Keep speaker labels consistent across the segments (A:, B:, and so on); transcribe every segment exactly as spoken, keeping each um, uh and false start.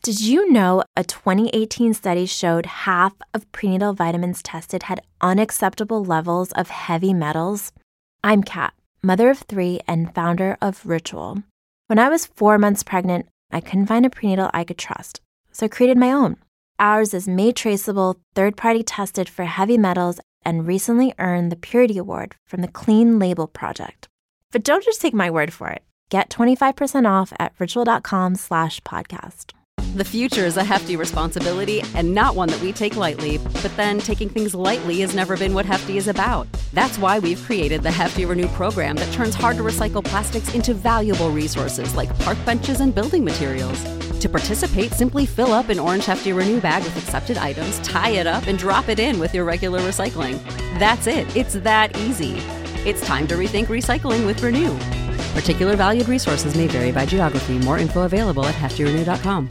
A: Did you know a twenty eighteen study showed half of prenatal vitamins tested had unacceptable levels of heavy metals? I'm Kat, mother of three and founder of Ritual. When I was four months pregnant, I couldn't find a prenatal I could trust, so I created my own. Ours is made traceable, third-party tested for heavy metals, and recently earned the Purity Award from the Clean Label Project. But don't just take my word for it. Get twenty-five percent off at ritual.com slash podcast.
B: The future is a hefty responsibility and not one that we take lightly. But then taking things lightly has never been what Hefty is about. That's why we've created the Hefty Renew program that turns hard-to-recycle plastics into valuable resources like park benches and building materials. To participate, simply fill up an orange Hefty Renew bag with accepted items, tie it up, and drop it in with your regular recycling. That's it. It's that easy. It's time to rethink recycling with Renew. Particular valued resources may vary by geography. More info available at hefty renew dot com.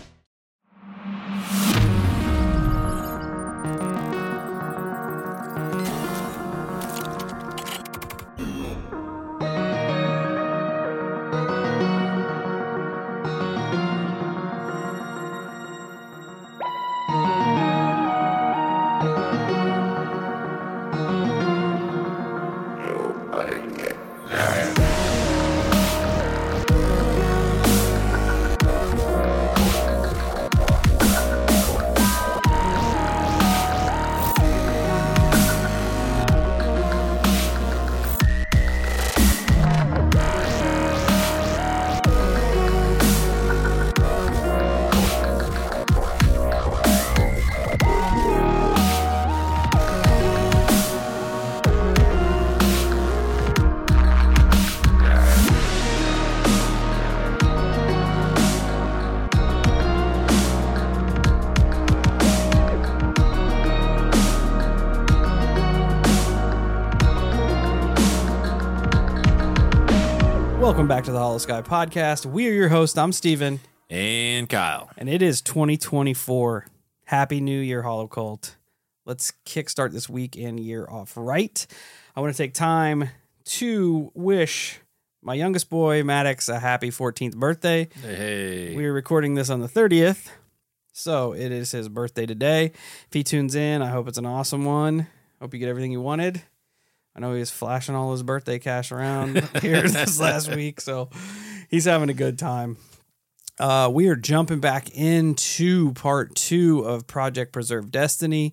C: Welcome back to the Hollow Sky Podcast. We are your hosts. I'm Steven.
D: And Kyle.
C: And it is twenty twenty-four. Happy New Year, Hollow Cult. Let's kickstart this week and year off right. I want to take time to wish my youngest boy, Maddox, a happy fourteenth birthday.
D: Hey.
C: We are recording this on the thirtieth, so it is his birthday today. If he tunes in, I hope it's an awesome one. Hope you get everything you wanted. I know he was flashing all his birthday cash around here this last week, so he's having a good time. Uh, we are jumping back into part two of Project Preserve Destiny.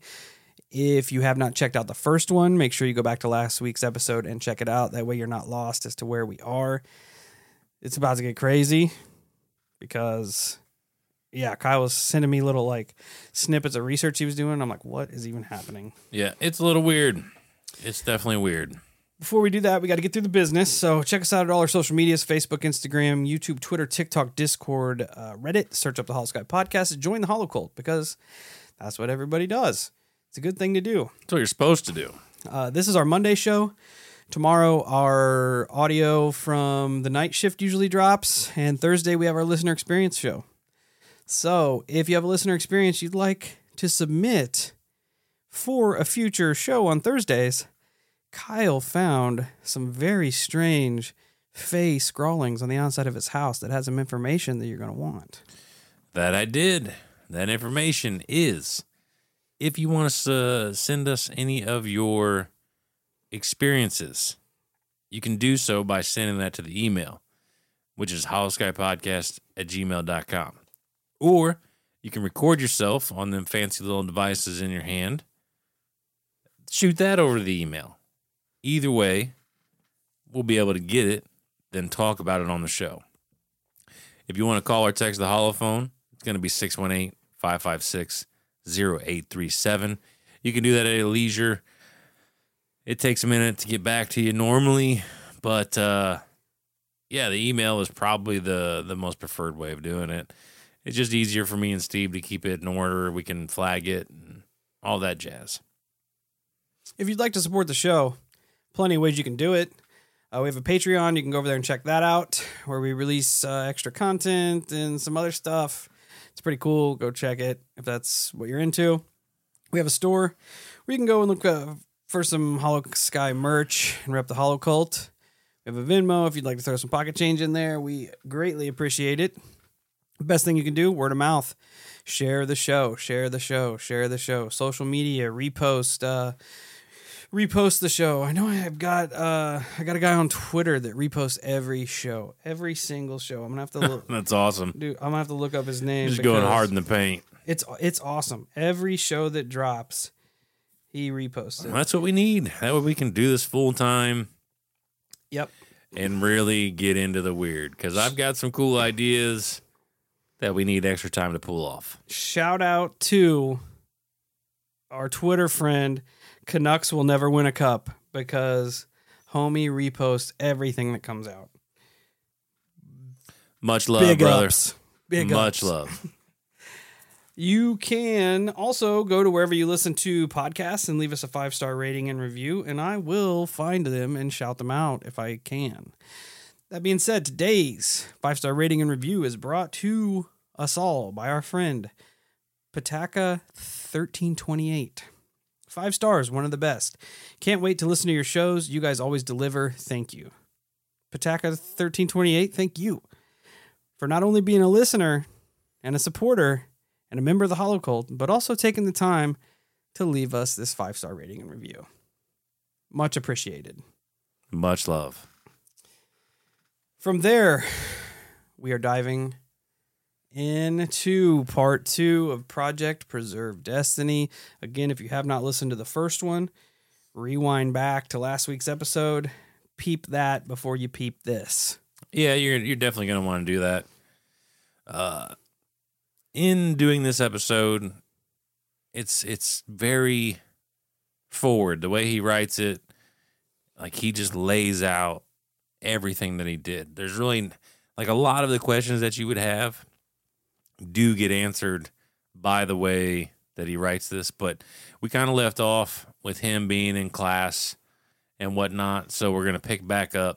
C: If you have not checked out the first one, make sure you go back to last week's episode and check it out. That way you're not lost as to where we are. It's about to get crazy because, yeah, Kyle was sending me little like snippets of research he was doing. I'm like, what is even happening?
D: Yeah, it's a little weird. It's definitely weird.
C: Before we do that, we got to get through the business. So check us out at all our social medias, Facebook, Instagram, YouTube, Twitter, TikTok, Discord, uh, Reddit. Search up the Hollow Sky Podcast and join the Hollow Cult because that's what everybody does. It's a good thing to do.
D: That's what you're supposed to do.
C: Uh, this is our Monday show. Tomorrow, our audio from the night shift usually drops. And Thursday, we have our listener experience show. So if you have a listener experience you'd like to submit for a future show on Thursdays, Kyle found some very strange fey scrawlings on the outside of his house that has some information that you're going to want.
D: That I did. That information is, if you want us to send us any of your experiences, you can do so by sending that to the email, which is hollowskypodcast at gmail dot com. Or you can record yourself on them fancy little devices in your hand. Shoot that over to the email. Either way, we'll be able to get it, then talk about it on the show. If you want to call or text the Holophone, it's going to be six one eight, five five six, zero eight three seven. You can do that at your leisure. It takes a minute to get back to you normally, but uh, yeah, the email is probably the, the most preferred way of doing it. It's just easier for me and Steve to keep it in order. We can flag it and all that jazz.
C: If you'd like to support the show, plenty of ways you can do it. Uh, we have a Patreon. You can go over there and check that out, where we release uh, extra content and some other stuff. It's pretty cool. Go check it if that's what you're into. We have a store where you can go and look uh, for some Hollow Sky merch and rep the Hollow Cult. We have a Venmo if you'd like to throw some pocket change in there. We greatly appreciate it. Best thing you can do, word of mouth. Share the show, share the show, share the show. Social media, repost, uh, repost the show. I know I've got uh, I got a guy on Twitter that reposts every show, every single show. I'm gonna have to look.
D: That's awesome.
C: Dude, I'm gonna have to look up his name.
D: Just going hard in the paint.
C: It's it's awesome. Every show that drops, he reposts it.
D: That's what we need. That way we can do this full time.
C: Yep.
D: And really get into the weird, because I've got some cool ideas that we need extra time to pull off.
C: Shout out to our Twitter friend, Canucks will never win a cup, because homie reposts everything that comes out.
D: Much love,
C: Big
D: brother.
C: Ups. Big
D: Much
C: ups.
D: love.
C: You can also go to wherever you listen to podcasts and leave us a five-star rating and review, and I will find them and shout them out if I can. That being said, today's five-star rating and review is brought to us all by our friend, Pataka thirteen twenty-eight. Five stars, one of the best. Can't wait to listen to your shows. You guys always deliver. Thank you. Pataka thirteen twenty-eight, thank you for not only being a listener and a supporter and a member of the Hollow Cult, but also taking the time to leave us this five-star rating and review. Much appreciated.
D: Much love.
C: From there, we are diving into part two of Project Preserve Destiny. Again, if you have not listened to the first one, rewind back to last week's episode. Peep that before you peep this.
D: Yeah, you're you're definitely going to want to do that. Uh, in doing this episode, it's it's very forward. The way he writes it, like he just lays out everything that he did. There's really, like, a lot of the questions that you would have do get answered by the way that he writes this, but we kind of left off with him being in class and whatnot, so we're going to pick back up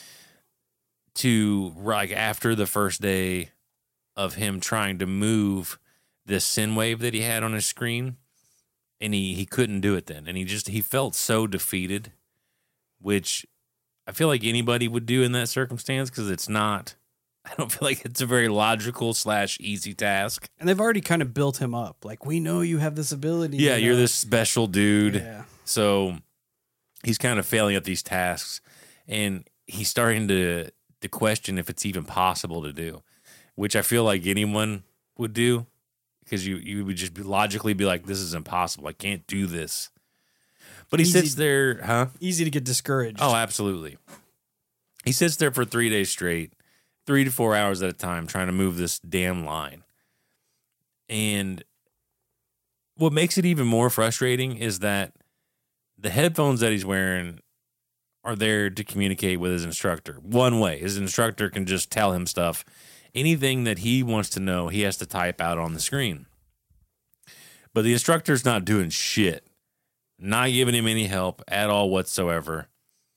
D: to, like, after the first day of him trying to move this sin wave that he had on his screen, and he, he couldn't do it then, and he just, he felt so defeated, which I feel like anybody would do in that circumstance, because it's not, I don't feel like it's a very logical slash easy task.
C: And they've already kind of built him up. Like, we know you have this ability.
D: Yeah,
C: you
D: you're
C: know?
D: this special dude.
C: Yeah.
D: So he's kind of failing at these tasks, and he's starting to, to question if it's even possible to do, which I feel like anyone would do, because you, you would just be logically be like, this is impossible. I can't do this. But he
C: Easy-
D: sits there, huh?
C: Easy to get discouraged.
D: Oh, absolutely. He sits there for three days straight, three to four hours at a time, trying to move this damn line. And what makes it even more frustrating is that the headphones that he's wearing are there to communicate with his instructor one way. His instructor can just tell him stuff. Anything that he wants to know, he has to type out on the screen. But the instructor's not doing shit. Not giving him any help at all whatsoever.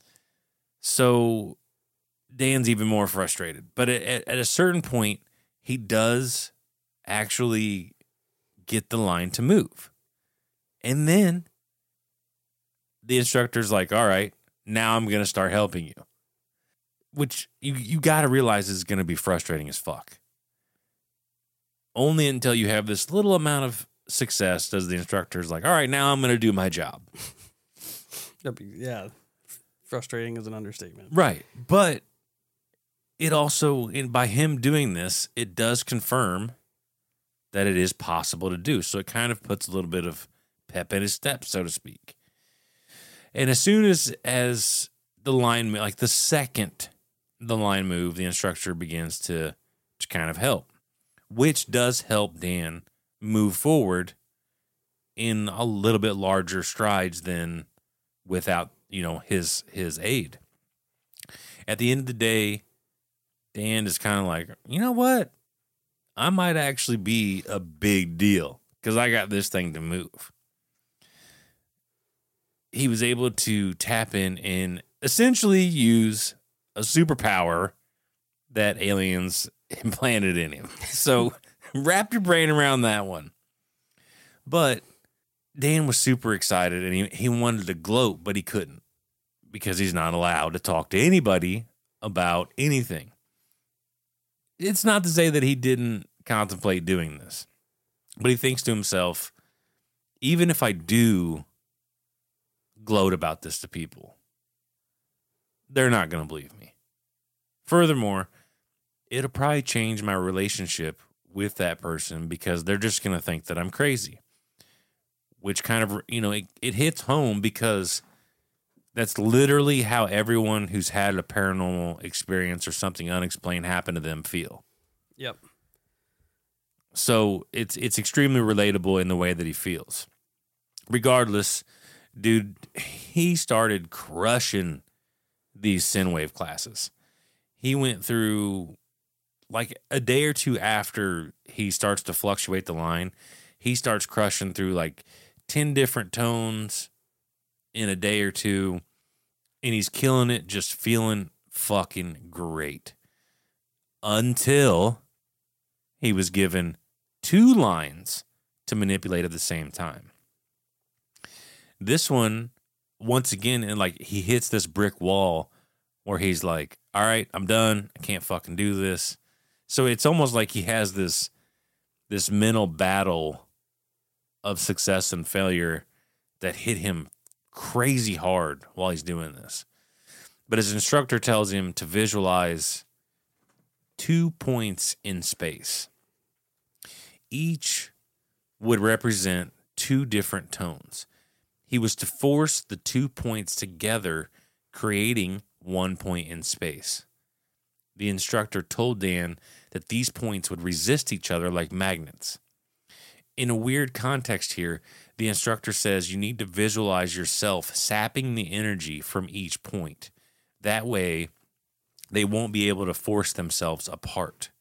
D: So Dan's even more frustrated. But at, at a certain point, he does actually get the line to move. And then the instructor's like, all right, now I'm going to start helping you. Which you, you got to realize is going to be frustrating as fuck. Only until you have this little amount of success does the instructor's like, all right, now I'm going to do my job.
C: That'd be- yeah. Frustrating is an understatement.
D: Right. But it also, in, by him doing this, it does confirm that it is possible to do. So it kind of puts a little bit of pep in his step, so to speak. And as soon as, as the line, like the second the line move, the instructor begins to, to kind of help, which does help Dan move forward in a little bit larger strides than without, you know, his his aid. At the end of the day, Dan is kind of like, you know what? I might actually be a big deal because I got this thing to move. He was able to tap in and essentially use a superpower that aliens implanted in him. So wrap your brain around that one. But Dan was super excited and he, he wanted to gloat, but he couldn't because he's not allowed to talk to anybody about anything. It's not to say that he didn't contemplate doing this. But he thinks to himself, even if I do gloat about this to people, they're not going to believe me. Furthermore, it'll probably change my relationship with that person because they're just going to think that I'm crazy. Which kind of, you know, it, it hits home because that's literally how everyone who's had a paranormal experience or something unexplained happen to them feel.
C: Yep.
D: So it's it's extremely relatable in the way that he feels. Regardless, dude, he started crushing these Synwave classes. He went through, like, a day or two after he starts to fluctuate the line, he starts crushing through, like, ten different tones in a day or two, and he's killing it, just feeling fucking great. Until he was given two lines to manipulate at the same time. This one, once again, and like he hits this brick wall where he's like, all right, I'm done. I can't fucking do this. So it's almost like he has this, this mental battle of success and failure that hit him crazy hard while he's doing this. But his instructor tells him to visualize two points in space. Each would represent two different tones. He was to force the two points together, creating one point in space. The instructor told Dan that these points would resist each other like magnets. In a weird context here, the instructor says you need to visualize yourself sapping the energy from each point. That way, they won't be able to force themselves apart.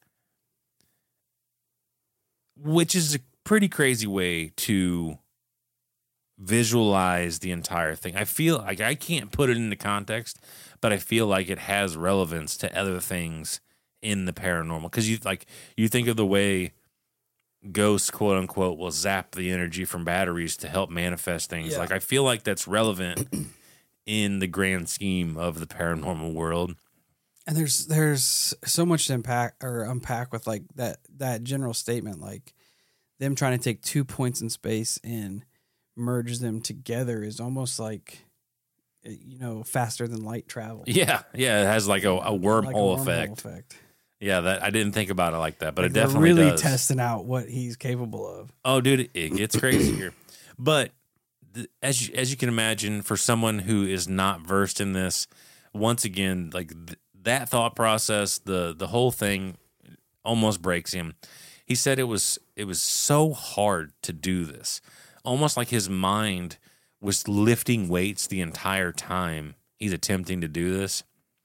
D: Which is a pretty crazy way to visualize the entire thing. I feel like I can't put it into context, but I feel like it has relevance to other things in the paranormal. Because you like you think of the way ghosts, quote unquote, will zap the energy from batteries to help manifest things.
C: Yeah.
D: Like I feel like that's relevant in the grand scheme of the paranormal world.
C: And there's there's so much to unpack or unpack with like that that general statement, like them trying to take two points in space and merge them together is almost like, you know, faster than light travel.
D: Yeah, yeah, it has like a, a wormhole
C: Like a wormhole
D: effect.
C: effect.
D: Yeah, that I didn't think about it like that, but
C: Like
D: it
C: they're
D: definitely
C: really
D: does.
C: testing out what he's capable of.
D: Oh, dude, it gets crazy here. But th- as you, as you can imagine, for someone who is not versed in this, once again, like th- that thought process, the the whole thing almost breaks him. He said it was it was so hard to do this, almost like his mind was lifting weights the entire time he's attempting to do this.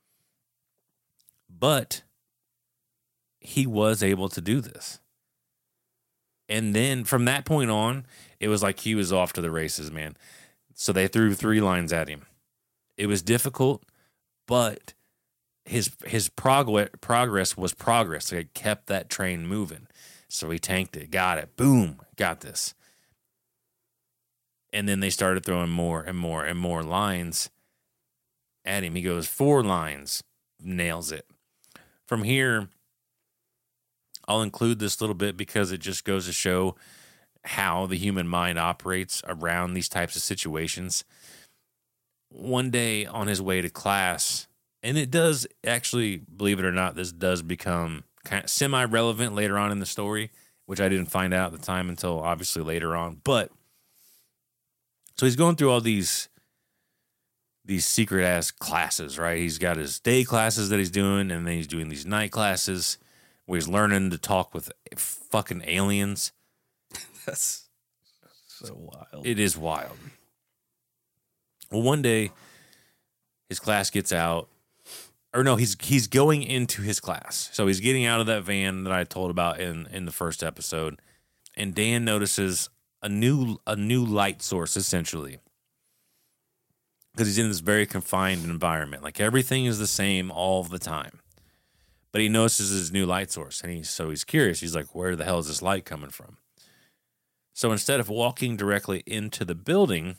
D: But he was able to do this. And then from that point on, it was like he was off to the races, man. So they threw three lines at him. It was difficult, but his his progress progress was progress. Like it kept that train moving. So he tanked it, got it, boom, got this. And then they started throwing more and more and more lines at him. He goes, four lines, nails it. From here, I'll include this little bit because it just goes to show how the human mind operates around these types of situations. One day on his way to class, and it does actually, believe it or not, this does become kind of semi-relevant later on in the story, which I didn't find out at the time until obviously later on. But so he's going through all these these secret ass classes, right? He's got his day classes that he's doing, and then he's doing these night classes where he's learning to talk with fucking aliens.
C: That's so wild.
D: It is wild. Well, one day his class gets out, or no, he's he's going into his class. So he's getting out of that van that I told about in, in the first episode, and Dan notices a new a new light source, essentially, because he's in this very confined environment. Like everything is the same all the time. But he notices his new light source, and he's so he's curious. He's like, where the hell is this light coming from? So instead of walking directly into the building,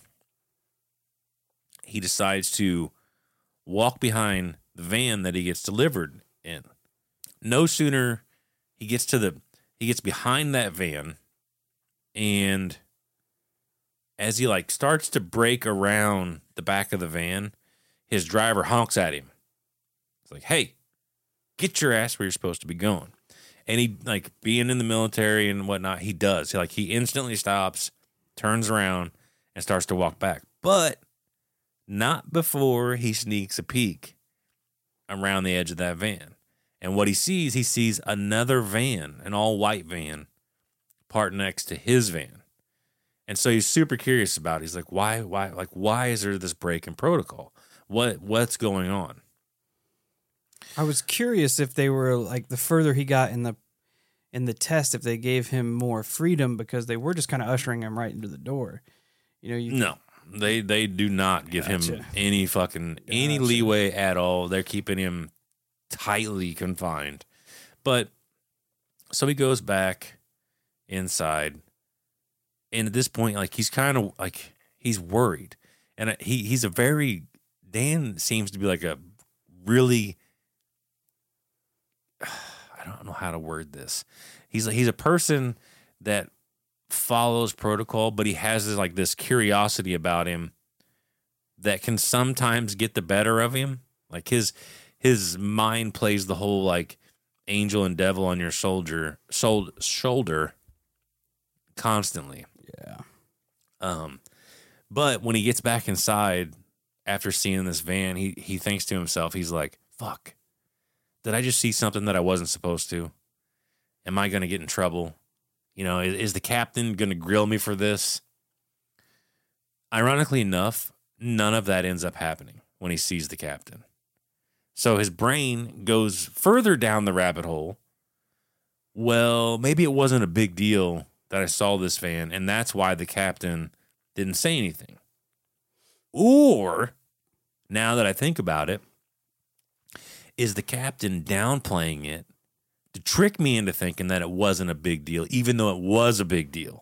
D: he decides to walk behind the van that he gets delivered in. No sooner he gets to the he gets behind that van, and as he like starts to brake around the back of the van, his driver honks at him. It's like, hey, get your ass where you're supposed to be going. And he, like, being in the military and whatnot, he does. He, like, he instantly stops, turns around, and starts to walk back. But not before he sneaks a peek around the edge of that van. And what he sees, he sees another van, an all-white van, parked next to his van. And so he's super curious about it. He's like, why, why, like, why is there this break in protocol? What, what's going on?
C: I was curious if they were like the further he got in the in the test, if they gave him more freedom, because they were just kind of ushering him right into the door. You know, you
D: no, they they do not give
C: Gotcha.
D: him any fucking any
C: Gotcha.
D: leeway at all. They're keeping him tightly confined. But so he goes back inside, and at this point, like he's kind of like he's worried, and he he's a very Dan seems to be like a really. I don't know how to word this. He's he's a person that follows protocol, but he has this, like this curiosity about him that can sometimes get the better of him. Like his his mind plays the whole like angel and devil on your soldier sol- shoulder constantly.
C: Yeah.
D: Um, but when he gets back inside after seeing this van, he he thinks to himself, he's like, "Fuck. Did I just see something that I wasn't supposed to? Am I going to get in trouble? You know, is, is the captain going to grill me for this?" Ironically enough, none of that ends up happening when he sees the captain. So his brain goes further down the rabbit hole. Well, maybe it wasn't a big deal that I saw this van, and that's why the captain didn't say anything. Or, now that I think about it, is the captain downplaying it to trick me into thinking that it wasn't a big deal, even though it was a big deal.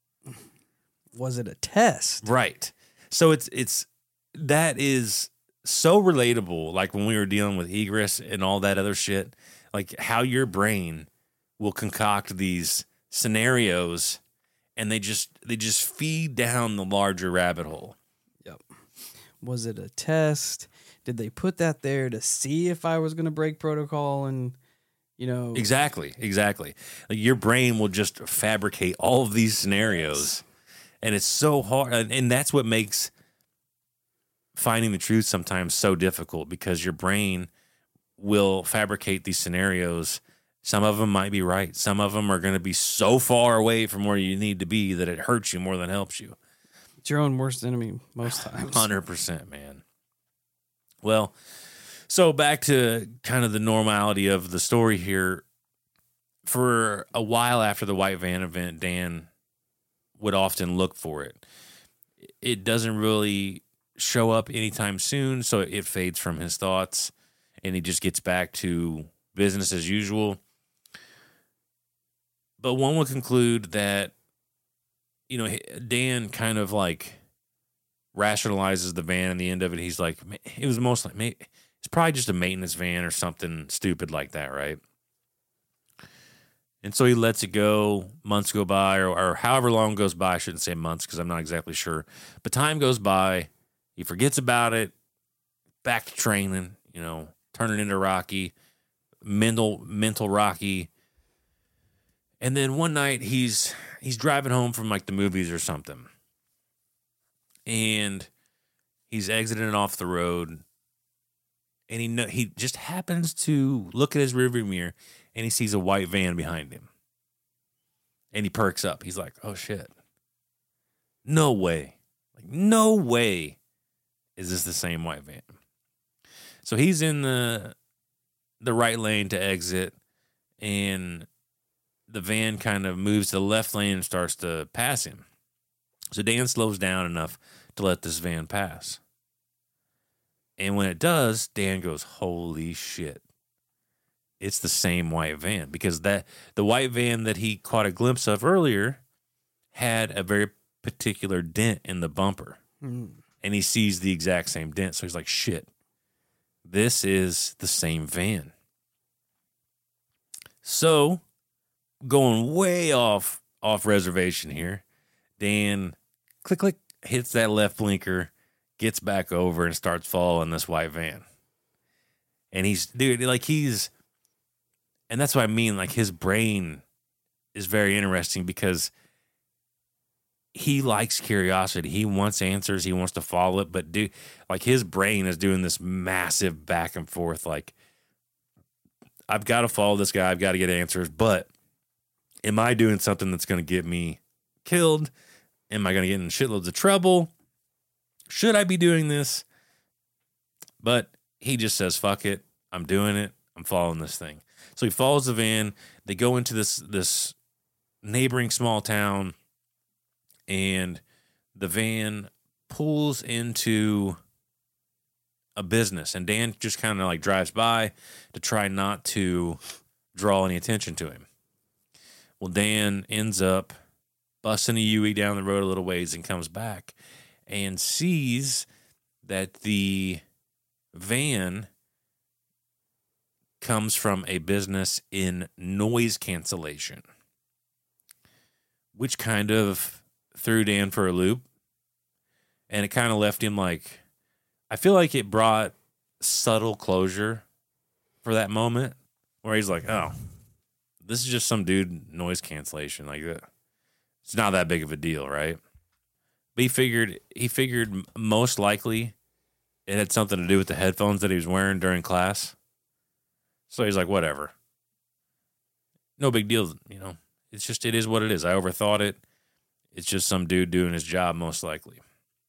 C: Was it a test?
D: Right. So it's it's that is so relatable, like when we were dealing with egress and all that other shit, like how your brain will concoct these scenarios and they just they just feed down the larger rabbit hole.
C: Yep. Was it a test? Did they put that there to see if I was going to break protocol? And, you know,
D: Exactly, exactly. Like your brain will just fabricate all of these scenarios, and it's so hard. And, and that's what makes finding the truth sometimes so difficult, because your brain will fabricate these scenarios. Some of them might be right. Some of them are going to be so far away from where you need to be that it hurts you more than helps you.
C: it's your own worst enemy most times.
D: one hundred percent, man. Well, so back to kind of the normality of the story here. For a while after the white van event, Dan would often look for it. It doesn't really show up anytime soon, so it fades from his thoughts, and he just gets back to business as usual. But one would conclude that, you know, Dan kind of like rationalizes the van, and the end of it, he's like, it was most like, it's probably just a maintenance van or something stupid like that, right? And so he lets it go. Months go by, or, or however long goes by. I shouldn't say months because I'm not exactly sure. But time goes by. He forgets about it. Back to training, you know, turning into Rocky, mental, mental Rocky. And then one night he's he's driving home from like the movies or something. And he's exiting off the road. And he know, he just happens to look at his rearview mirror, and he sees a white van behind him. And he perks up. He's like, oh, shit. No way. Like, no way is this the same white van. So he's in the the right lane to exit, and the van kind of moves to the left lane and starts to pass him. So Dan slows down enough to let this van pass. And when it does, Dan goes, holy shit. It's the same white van, because that the white van that he caught a glimpse of earlier had a very particular dent in the bumper.
C: Mm.
D: And he sees the exact same dent. So he's like, shit, this is the same van. So going way off off reservation here. Dan, click, click, hits that left blinker, gets back over and starts following this white van. And he's, dude, like he's, and that's what I mean, like his brain is very interesting because he likes curiosity. He wants answers. He wants to follow it. But dude, like his brain is doing this massive back and forth. Like, I've got to follow this guy. I've got to get answers. But am I doing something that's going to get me killed? Am I going to get in shitloads of trouble? Should I be doing this? But he just says, fuck it. I'm doing it. I'm following this thing. So he follows the van. They go into this this neighboring small town, and the van pulls into a business, and Dan just kind of like drives by to try not to draw any attention to him. Well, Dan ends up busting a U E down the road a little ways and comes back and sees that the van comes from a business in noise cancellation, which kind of threw Dan for a loop. And it kind of left him like, I feel like it brought subtle closure for that moment where he's like, oh, this is just some dude noise cancellation. Like, it's not that big of a deal, right? But he figured, he figured most likely it had something to do with the headphones that he was wearing during class. So he's like, whatever. No big deal, you know. It's just, it is what it is. I overthought it. It's just some dude doing his job, most likely.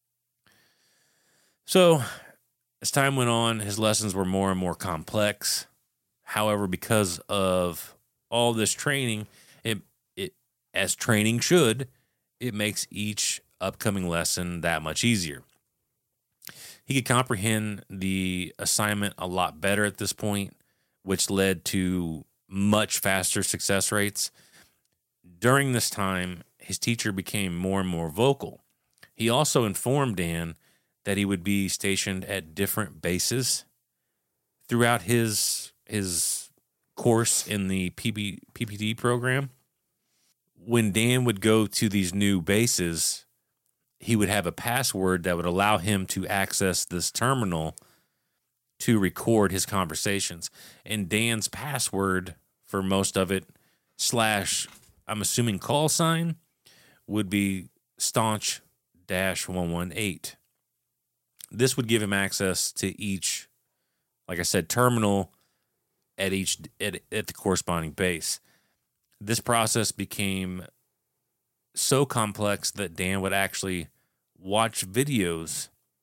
D: So as time went on, his lessons were more and more complex. However, because of all this training, it it as training should, it makes each upcoming lesson that much easier. He could comprehend the assignment a lot better at this point, which led to much faster success rates. During this time, his teacher became more and more vocal. He also informed Dan that he would be stationed at different bases throughout his his course in the P P D program. When Dan would go to these new bases, he would have a password that would allow him to access this terminal to record his conversations. And Dan's password for most of it, slash, I'm assuming call sign, would be staunch dash one one eight. This would give him access to each, like I said, terminal at each at, at the corresponding base. This process became so complex that Dan would actually watch videos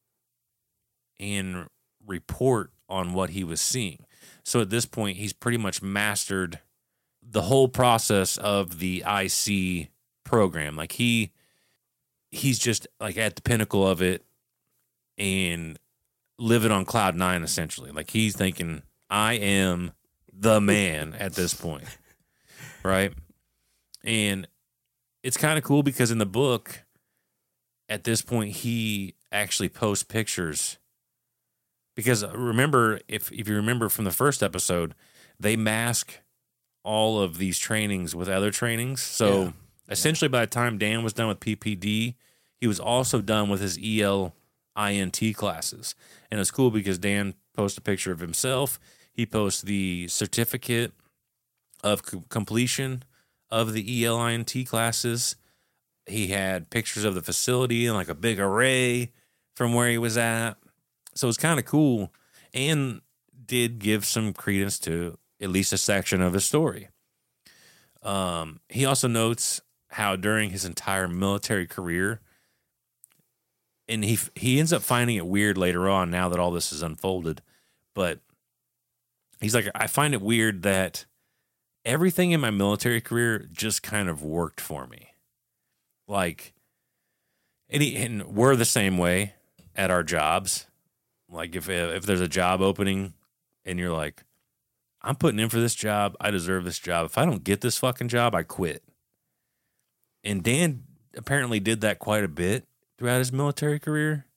D: and report on what he was seeing. So at this point, he's pretty much mastered the whole process of the I C program. Like he, he's just like at the pinnacle of it and living on cloud nine, essentially. Like he's thinking, I am the man at this point. Right. And it's kind of cool because in the book, at this point, he actually posts pictures. Because remember, if if you remember from the first episode, they mask all of these trainings with other trainings. So yeah. essentially, by the time Dan was done with P P D, he was also done with his E L I N T classes. And it's cool because Dan posts a picture of himself. He posts the certificate of c- completion of the E L I N T classes. He had pictures of the facility and like a big array from where he was at. So it's kind of cool and did give some credence to at least a section of his story. Um, he also notes how during his entire military career, and he he ends up finding it weird later on now that all this is unfolded, but he's like, I find it weird that everything in my military career just kind of worked for me. Like, and, he, and we're the same way at our jobs. Like if if there's a job opening and you're like, I'm putting in for this job, I deserve this job. If I don't get this fucking job, I quit. And Dan apparently did that quite a bit throughout his military career.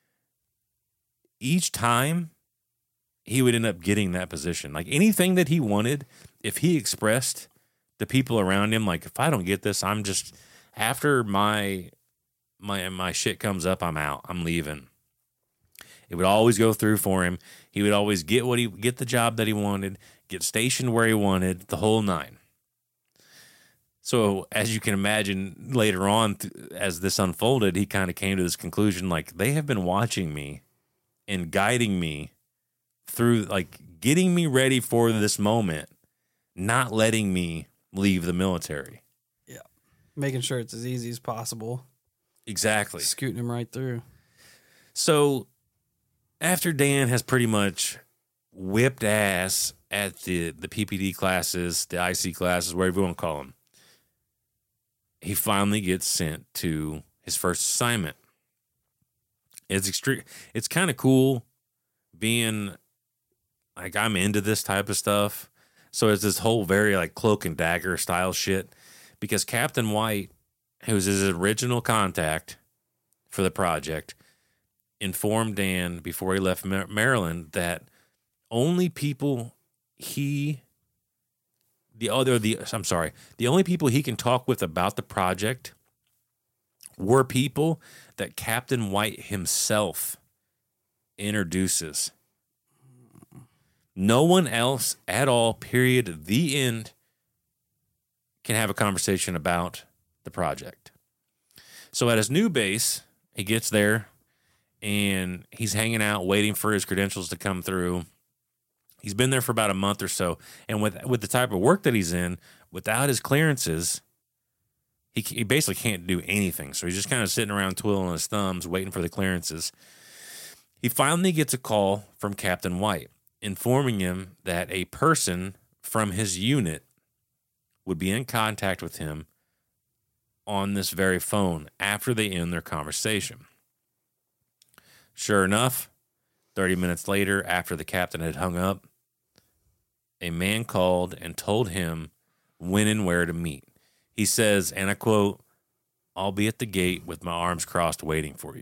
D: Each time he would end up getting that position. Like anything that he wanted, if he expressed the people around him, like, if I don't get this, I'm just, after my my my shit comes up, I'm out. I'm leaving. It would always go through for him. He would always get what he get the job that he wanted, get stationed where he wanted, the whole nine. So as you can imagine, later on, as this unfolded, he kind of came to this conclusion, like, they have been watching me and guiding me through, like, getting me ready for this moment, not letting me leave the military.
C: Yeah. Making sure it's as easy as possible.
D: Exactly.
C: Scooting him right through.
D: So after Dan has pretty much whipped ass at the, the P P D classes, the I C classes, whatever you want to call them, he finally gets sent to his first assignment. It's extreme. It's kind of cool being like, I'm into this type of stuff. So it's this whole very like cloak and dagger style shit, because Captain White, who was his original contact for the project, informed Dan before he left Maryland that only people he the other the I'm sorry the only people he can talk with about the project were people that Captain White himself introduces. No one else at all, period, the end, can have a conversation about the project. So at his new base, he gets there and he's hanging out waiting for his credentials to come through. He's been there for about a month or so, and with with the type of work that he's in, without his clearances, he, he basically can't do anything. So he's just kind of sitting around twiddling his thumbs, waiting for the clearances. He finally gets a call from Captain White, informing him that a person from his unit would be in contact with him on this very phone after they end their conversation. Sure enough, thirty minutes later, after the captain had hung up, a man called and told him when and where to meet. He says, and I quote, "I'll be at the gate with my arms crossed waiting for you."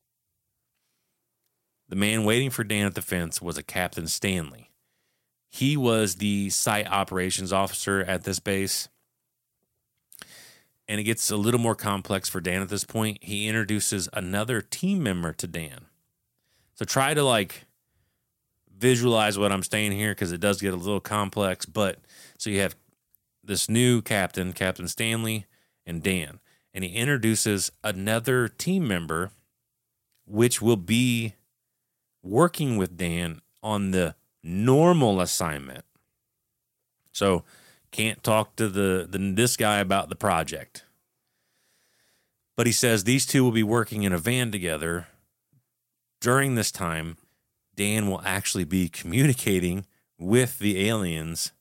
D: The man waiting for Dan at the fence was a Captain Stanley. He was the site operations officer at this base. And it gets a little more complex for Dan at this point. He introduces another team member to Dan. So try to like visualize what I'm saying here, because it does get a little complex. But so you have this new captain, Captain Stanley, and Dan. And he introduces another team member, which will be working with Dan on the normal assignment. So can't talk to the, the this guy about the project. But he says these two will be working in a van together. During this time, Dan will actually be communicating with the aliens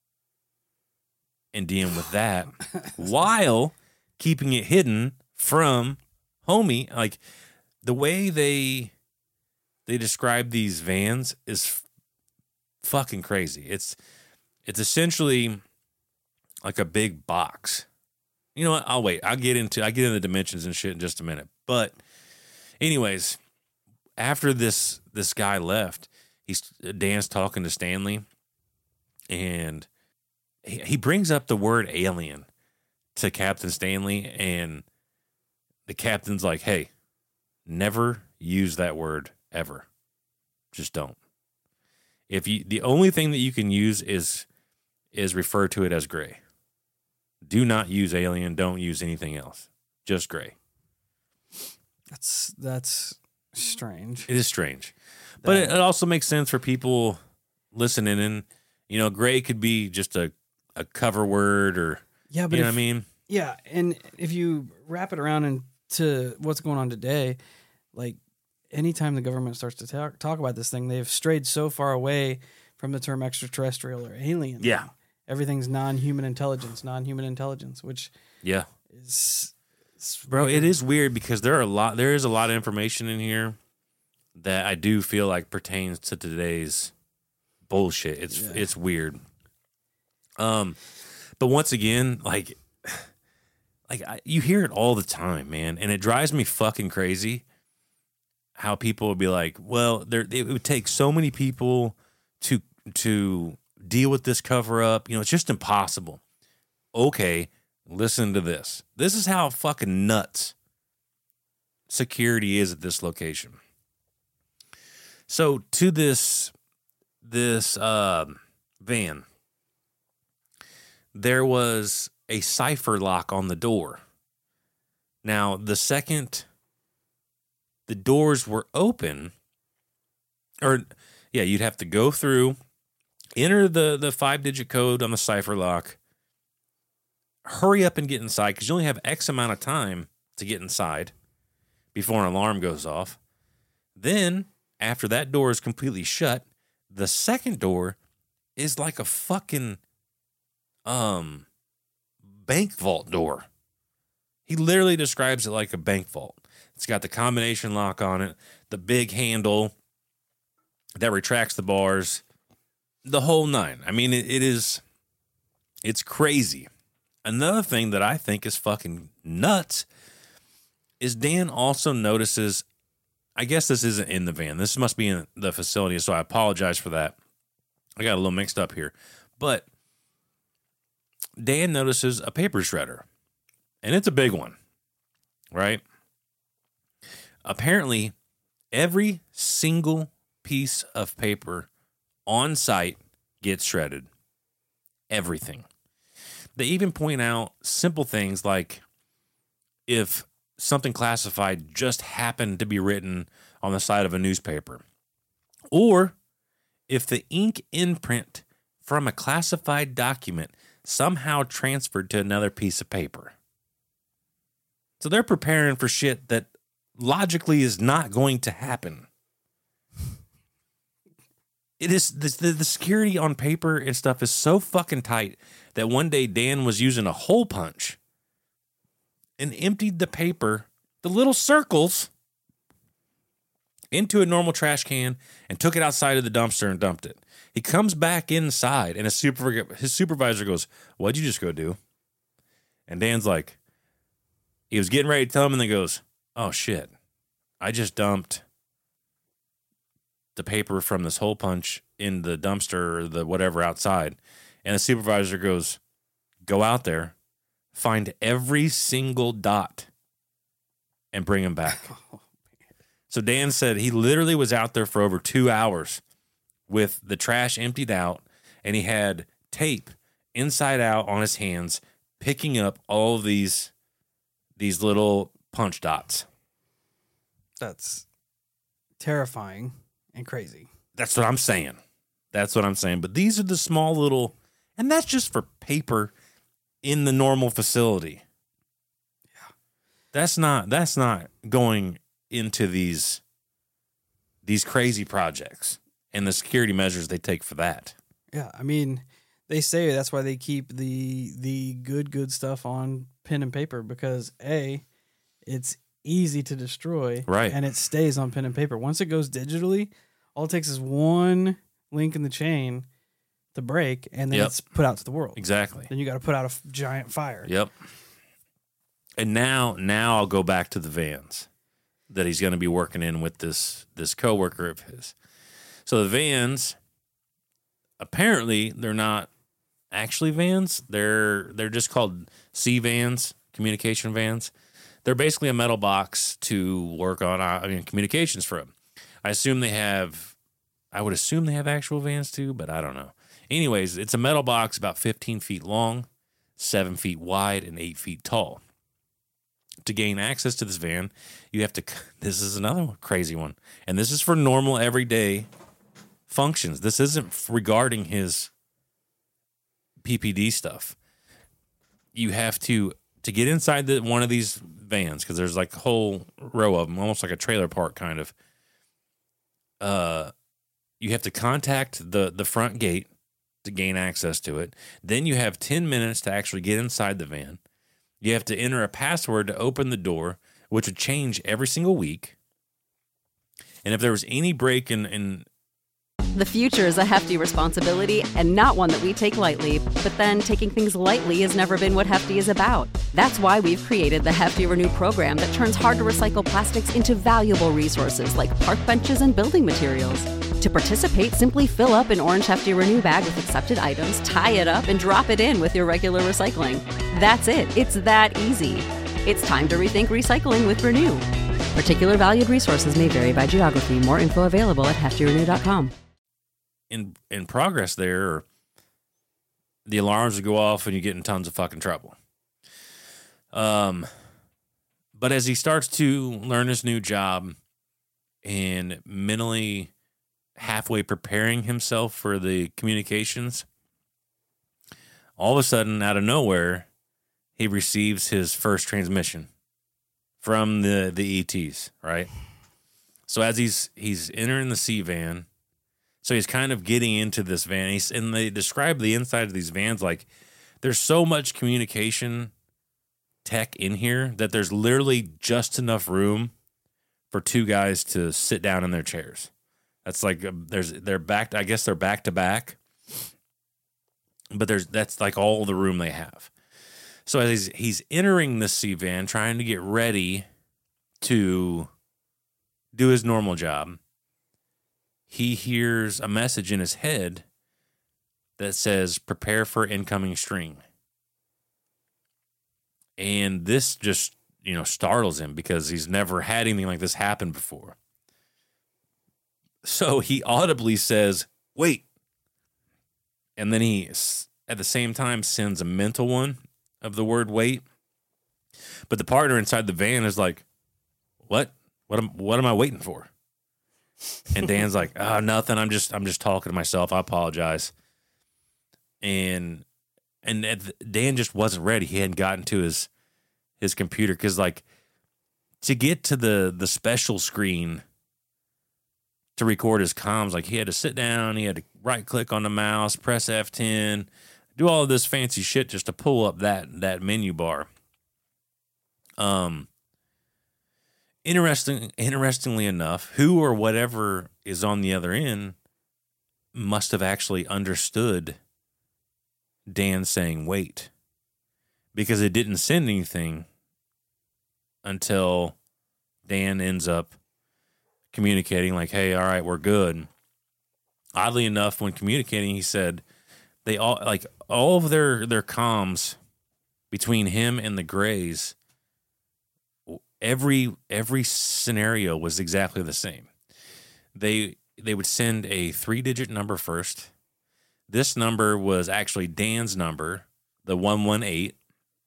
D: and dealing with that while keeping it hidden from homie. Like, the way they they describe these vans is f- fucking crazy. It's it's essentially like a big box. You know what? I'll wait. I'll get into I get into the dimensions and shit in just a minute. But anyways, after this this guy left, he's Dan's talking to Stanley, and he, he brings up the word alien to Captain Stanley, and the captain's like, "Hey, never use that word ever. Just don't. If you the only thing that you can use is is refer to it as gray. Do not use alien. Don't use anything else. Just gray."
C: That's that's strange.
D: It is strange. But it, it also makes sense for people listening. And, you know, gray could be just a, a cover word, or,
C: Yeah, but
D: you know
C: if,
D: what I mean?
C: Yeah, and if you wrap it around into what's going on today, like, anytime the government starts to talk, talk about this thing, they've strayed so far away from the term extraterrestrial or alien.
D: Yeah.
C: Everything's non-human intelligence, non-human intelligence, which
D: Yeah.
C: is...
D: Bro, it is weird because there are a lot. There is a lot of information in here that I do feel like pertains to today's bullshit. It's
C: Yeah.
D: it's weird. Um, but once again, like, like I, you hear it all the time, man, and it drives me fucking crazy. How people would be like, "Well, there it would take so many people to to deal with this cover up. You know, it's just impossible." okay, listen to this. This is how fucking nuts security is at this location. So to this this uh, van, there was a cipher lock on the door. Now, the second the doors were open, or yeah, you'd have to go through, enter the, the five-digit code on the cipher lock, hurry up and get inside, because you only have X amount of time to get inside before an alarm goes off. Then, after that door is completely shut, the second door is like a fucking um bank vault door. He literally describes it like a bank vault. It's got the combination lock on it, the big handle that retracts the bars, the whole nine. I mean, it, it is, it's crazy. Another thing that I think is fucking nuts is Dan also notices, I guess this isn't in the van. This must be in the facility, so I apologize for that. I got a little mixed up here. But Dan notices a paper shredder, and it's a big one, right? Apparently, every single piece of paper on site gets shredded. Everything. They even point out simple things like if something classified just happened to be written on the side of a newspaper, or if the ink imprint from a classified document somehow transferred to another piece of paper. So they're preparing for shit that logically is not going to happen. It is the, the security on paper and stuff is so fucking tight that one day Dan was using a hole punch and emptied the paper, the little circles, into a normal trash can and took it outside of the dumpster and dumped it. He comes back inside and his, super, his supervisor goes, "What'd you just go do?" And Dan's like, he was getting ready to tell him and then goes, "Oh shit, I just dumped the paper from this hole punch in the dumpster or the whatever outside." And the supervisor goes, "Go out there, find every single dot and bring them back." So Dan said he literally was out there for over two hours with the trash emptied out, and he had tape inside out on his hands, picking up all of these, these little punch dots.
C: That's terrifying and crazy.
D: That's what I'm saying. That's what I'm saying. But these are the small little, and that's just for paper in the normal facility. Yeah. That's not, that's not going into these, these crazy projects and the security measures they take for that.
C: Yeah. I mean, they say that's why they keep the, the good, good stuff on pen and paper, because A, it's easy to destroy,
D: right?
C: And it stays on pen and paper. Once it goes digitally, all it takes is one link in the chain to break, and then yep. it's put out to the world.
D: Exactly.
C: Then you got to put out a f- giant fire.
D: Yep. And now, now I'll go back to the vans that he's going to be working in with this this coworker of his. So the vans, apparently, they're not actually vans. They're they're just called C vans, communication vans. They're basically a metal box to work on, I mean, communications from. I assume they have, I would assume they have actual vans too, but I don't know. Anyways, it's a metal box about fifteen feet long, seven feet wide, and eight feet tall. To gain access to this van, you have to, this is another one, crazy one, and this is for normal everyday functions. This isn't regarding his P P D stuff. You have to, to get inside the, one of these vans, because there's like a whole row of them, almost like a trailer park kind of. Uh, you have to contact the, the front gate to gain access to it. Then you have ten minutes to actually get inside the van. You have to enter a password to open the door, which would change every single week. And if there was any break in, in
B: The future is a hefty responsibility and not one that we take lightly, but then taking things lightly has never been what Hefty is about. That's why we've created the Hefty Renew program that turns hard-to-recycle plastics into valuable resources like park benches and building materials. To participate, simply fill up an orange Hefty Renew bag with accepted items, tie it up, and drop it in with your regular recycling. That's it. It's that easy. It's time to rethink recycling with Renew. Particular valued resources may vary by geography. More info available at hefty renew dot com.
D: In in progress there, the alarms would go off and you get in tons of fucking trouble. Um, but as he starts to learn his new job and mentally halfway preparing himself for the communications, all of a sudden, out of nowhere, he receives his first transmission from the, the E Ts, right? So as he's he's entering the C van, so he's kind of getting into this van, he's, and they describe the inside of these vans like there's so much communication tech in here that there's literally just enough room for two guys to sit down in their chairs. That's like there's they're back. I guess they're back to back, but there's that's like all the room they have. So as he's, he's entering the C van, trying to get ready to do his normal job, he hears a message in his head that says, "Prepare for incoming string." And this just, you know, startles him because he's never had anything like this happen before. So he audibly says, "Wait." And then he, at the same time, sends a mental one of the word "wait." But the partner inside the van is like, What? What am, what am I waiting for? And Dan's like, "Oh, nothing. I'm just, I'm just talking to myself. I apologize." And, and Dan just wasn't ready. He hadn't gotten to his, his computer. Cause like to get to the, the special screen to record his comms, like he had to sit down, he had to right click on the mouse, press F ten, do all of this fancy shit just to pull up that, that menu bar. Um, Interesting, interestingly enough, who or whatever is on the other end must have actually understood Dan saying "wait," because it didn't send anything until Dan ends up communicating like, "Hey, all right, we're good." Oddly enough, when communicating, he said they all like all of their their comms between him and the Grays. Every every scenario was exactly the same. They they would send a three-digit number first. This number was actually Dan's number, the one one eight.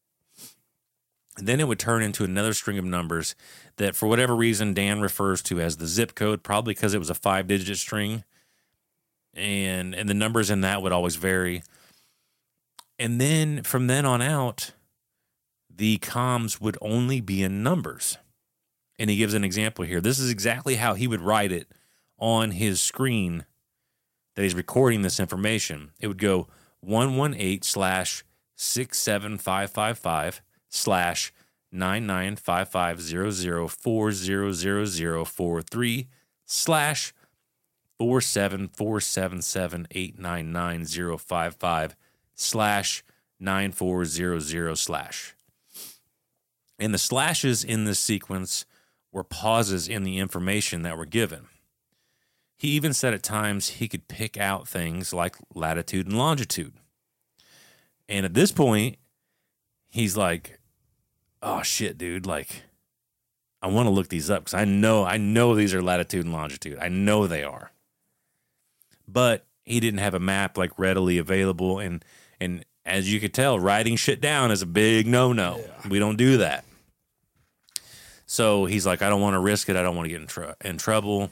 D: And then it would turn into another string of numbers that, for whatever reason, Dan refers to as the zip code, probably because it was a five-digit string. And, and the numbers in that would always vary. And then from then on out, the comms would only be in numbers. And he gives an example here. This is exactly how he would write it on his screen that he's recording this information. It would go one one eight slash six seven five five five slash nine nine five five zero zero four zero zero zero four three slash four seven four seven seven eight nine nine zero five five slash nine four zero zero slash. And the slashes in this sequence were pauses in the information that were given. He even said at times he could pick out things like latitude and longitude. And at this point, he's like, "Oh shit, dude, like I want to look these up because I know I know these are latitude and longitude. I know they are." But he didn't have a map like readily available, and and as you could tell, writing shit down is a big no-no. Yeah. We don't do that. So he's like, "I don't want to risk it. I don't want to get in, tr- in trouble."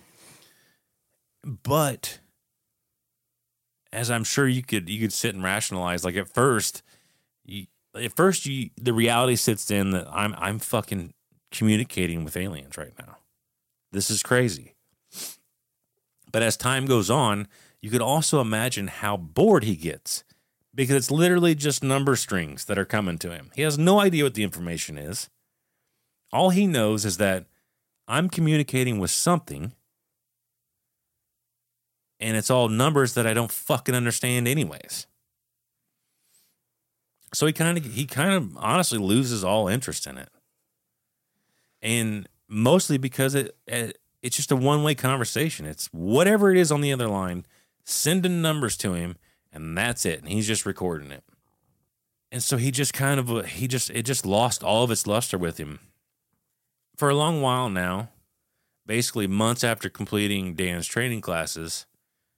D: But as I'm sure you could you could sit and rationalize, like at first, you, at first you the reality sits in that I'm I'm fucking communicating with aliens right now. This is crazy. But as time goes on, you could also imagine how bored he gets, because it's literally just number strings that are coming to him. He has no idea what the information is. All he knows is that I'm communicating with something, and it's all numbers that I don't fucking understand anyways. So he kind of he kind of honestly loses all interest in it, and mostly because it, it it's just a one way conversation. It's whatever it is on the other line, sending numbers to him, and that's it. And he's just recording it. And so he just kind of he just it just lost all of its luster with him for a long while now. Basically, months after completing Dan's training classes,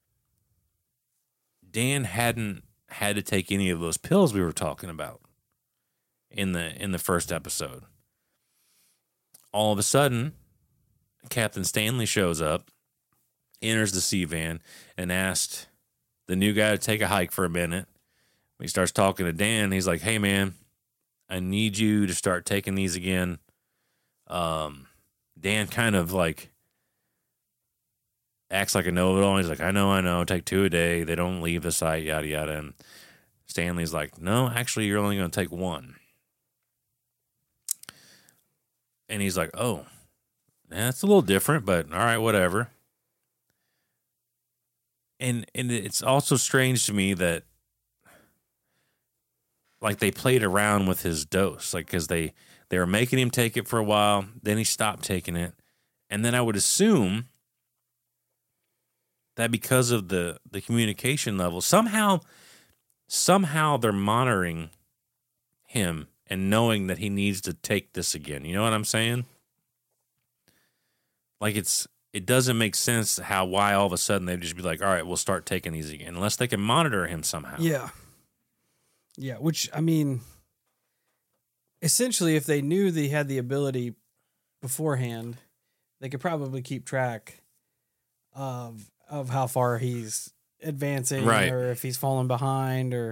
D: Dan hadn't had to take any of those pills we were talking about in the in the first episode. All of a sudden, Captain Stanley shows up, enters the C-van, and asked the new guy to take a hike for a minute. He starts talking to Dan. He's like, "Hey, man, I need you to start taking these again." Um, Dan kind of like acts like a know-it-all. He's like, I know, I know. Take two a day. They don't leave the site, yada, yada. And Stanley's like, no, actually, you're only going to take one. And he's like, oh, that's a little different, but all right, whatever. And and it's also strange to me that, like, they played around with his dose, like, because they, they were making him take it for a while. Then he stopped taking it. And then I would assume that because of the, the communication level, somehow, somehow they're monitoring him and knowing that he needs to take this again. You know what I'm saying? Like it's, it doesn't make sense how, why all of a sudden they'd just be like, all right, we'll start taking these again, unless they can monitor him somehow.
C: Yeah. Yeah. Which, I mean, essentially, if they knew they had the ability beforehand, they could probably keep track of of how far he's advancing,
D: right,
C: or if he's falling behind, or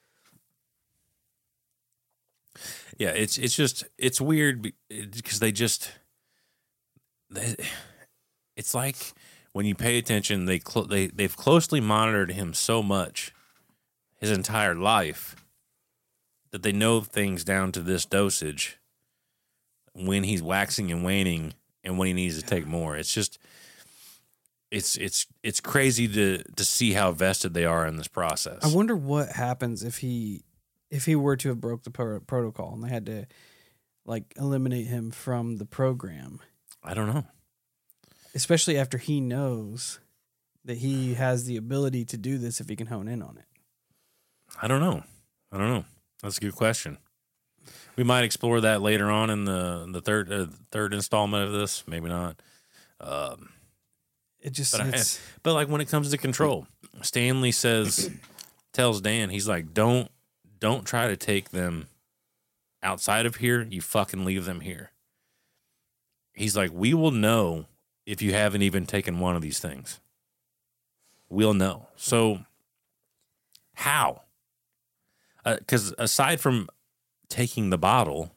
D: yeah, it's it's just it's weird because they just they, it's like when you pay attention, they cl- they they've closely monitored him so much his entire life that they know things down to this dosage, when he's waxing and waning and when he needs to take more. It's just It's it's it's crazy to to see how vested they are in this process.
C: I wonder what happens if he if he were to have broke the pro- protocol and they had to like eliminate him from the program.
D: I don't know.
C: Especially after he knows that he has the ability to do this if he can hone in on it.
D: I don't know. I don't know. That's a good question. We might explore that later on in the the third uh, third installment of this. Maybe not. Um,
C: It just,
D: But, I,
C: it's,
D: but like when it comes to control, Stanley says, tells Dan, he's like, don't, don't try to take them outside of here. You fucking leave them here. He's like, we will know if you haven't even taken one of these things. We'll know. So how? Because uh, aside from taking the bottle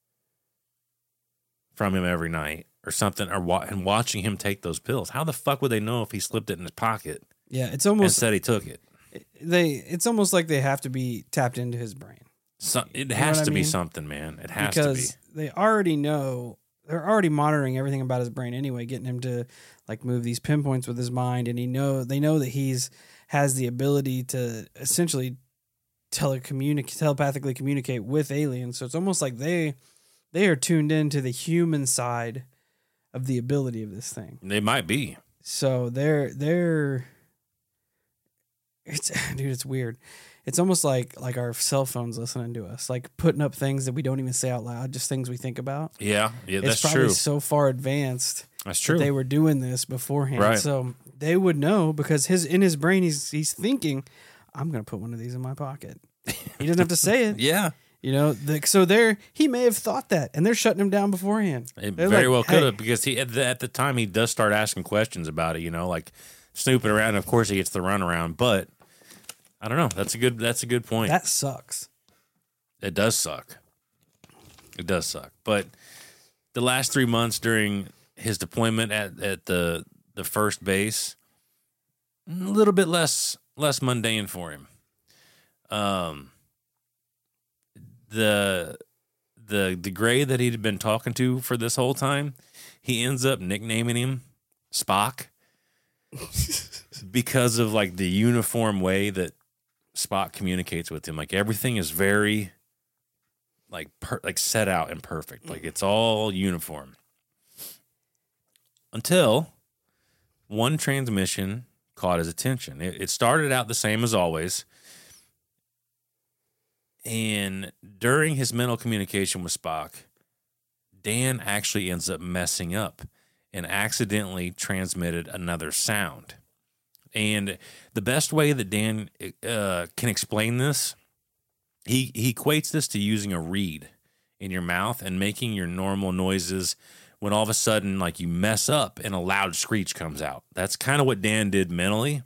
D: from him every night, or something, or wa- and watching him take those pills, how the fuck would they know if he slipped it in his pocket?
C: Yeah, it's
D: And
C: almost
D: said he took it.
C: they. It's almost like they have to be tapped into his brain.
D: So, it
C: You know
D: has
C: what I
D: to be
C: mean?
D: something, man. It has
C: Because
D: to be.
C: they already know, they're already monitoring everything about his brain anyway, getting him to like move these pinpoints with his mind, and he know they know that he's has the ability to essentially telecommunicate, telepathically communicate with aliens. So it's almost like they they are tuned into the human side of the ability of this thing.
D: They might be.
C: So they're they're it's dude, it's weird. It's almost like like our cell phones listening to us, like putting up things that we don't even say out loud, just things we think about.
D: Yeah, yeah,
C: It's
D: that's
C: probably
D: true.
C: so far advanced
D: That's
C: that
D: true.
C: they were doing this beforehand.
D: Right.
C: So they would know because his in his brain he's he's thinking, I'm gonna put one of these in my pocket. He doesn't have to say it.
D: Yeah,
C: You know, the, so they're he may have thought that, and they're shutting him down beforehand.
D: it
C: They're
D: very
C: like,
D: well
C: "Hey."
D: could have, because he at the, at the time he does start asking questions about it. You know, like snooping around. Of course, he gets the runaround, but I don't know. That's a good. That's a good point.
C: That sucks.
D: It does suck. It does suck. But the last three months during his deployment at, at the the first base, a little bit less less mundane for him. Um, the the the gray that he'd been talking to for this whole time, he ends up nicknaming him Spock. because of like the uniform way that Spock communicates with him. Like everything is very like per- like set out and perfect. Like it's all uniform. Until one transmission caught his attention. It, it started out the same as always. And during his mental communication with Spock, Dan actually ends up messing up and accidentally transmitted another sound. And the best way that Dan uh, can explain this, he, he equates this to using a reed in your mouth and making your normal noises when all of a sudden, like, you mess up and a loud screech comes out. That's kind of what Dan did mentally.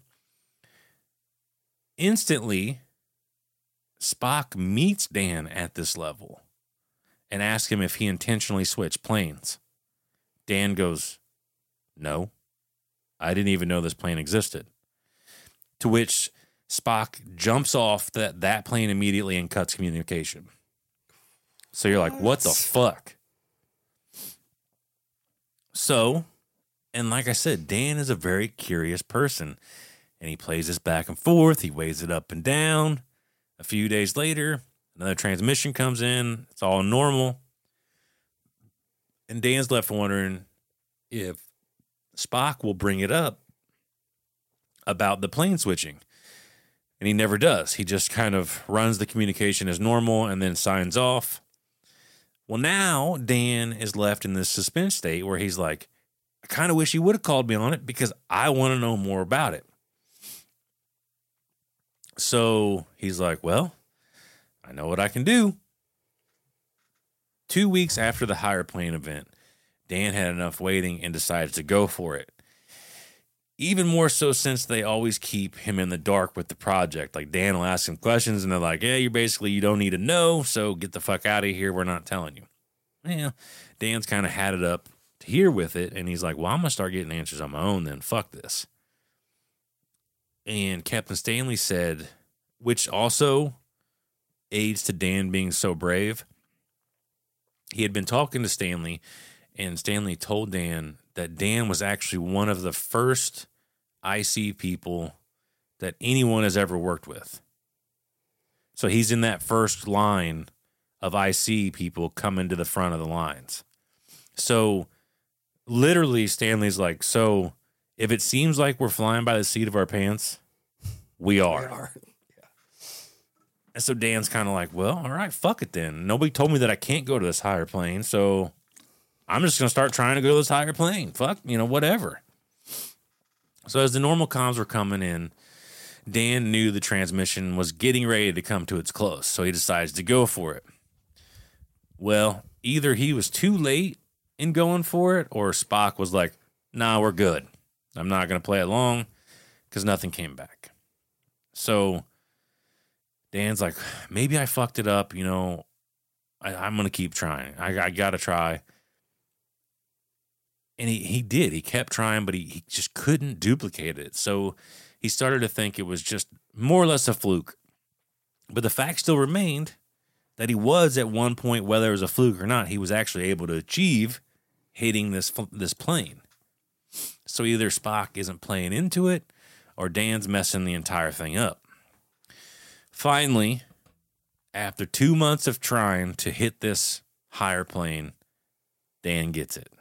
D: Instantly, Spock meets Dan at this level and asks him if he intentionally switched planes. Dan goes, "No, I didn't even know this plane existed." To which Spock jumps off that, that plane immediately and cuts communication. So you're like, what the fuck? So, and like I said, Dan is a very curious person. And he plays this back and forth. He weighs it up and down. A few days later, another transmission comes in. It's all normal. And Dan's left wondering if Spock will bring it up about the plane switching. And he never does. He just kind of runs the communication as normal and then signs off. Well, now Dan is left in this suspense state where he's like, I kind of wish he would have called me on it because I want to know more about it. So he's like, well, I know what I can do. Two weeks after the higher plane event, Dan had enough waiting and decided to go for it. Even more so since they always keep him in the dark with the project. Like Dan will ask him questions and they're like, yeah, you're basically, you don't need to know. So get the fuck out of here. We're not telling you. Yeah. Dan's kind of had it up to here with it. And he's like, well, I'm going to start getting answers on my own then. Fuck this. And Captain Stanley said, which also aids to Dan being so brave. He had been talking to Stanley, and Stanley told Dan that Dan was actually one of the first I C people that anyone has ever worked with. So he's in that first line of I C people coming to the front of the lines. So literally Stanley's like, so if it seems like we're flying by the seat of our pants, we are. We are. Yeah. And so Dan's kind of like, well, all right, fuck it then. Nobody told me that I can't go to this higher plane, so I'm just going to start trying to go to this higher plane. Fuck, you know, whatever. So as the normal comms were coming in, Dan knew the transmission was getting ready to come to its close, so he decides to go for it. Well, either he was too late in going for it, or Spock was like, nah, we're good. I'm not going to play it long, because nothing came back. So Dan's like, maybe I fucked it up, you know, I, I'm going to keep trying. I, I got to try. And he, he did. He kept trying, but he, he just couldn't duplicate it. So he started to think it was just more or less a fluke. But the fact still remained that he was at one point, whether it was a fluke or not, he was actually able to achieve hitting this this plane. So either Spock isn't playing into it or Dan's messing the entire thing up. Finally, after two months of trying to hit this higher plane, Dan gets it.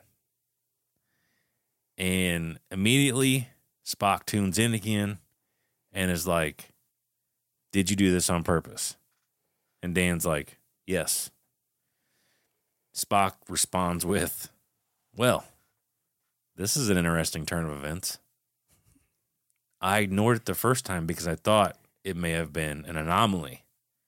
D: And immediately, Spock tunes in again and is like, did you do this on purpose? And Dan's like, yes. Spock responds with, well, this is an interesting turn of events. I ignored it the first time because I thought it may have been an anomaly.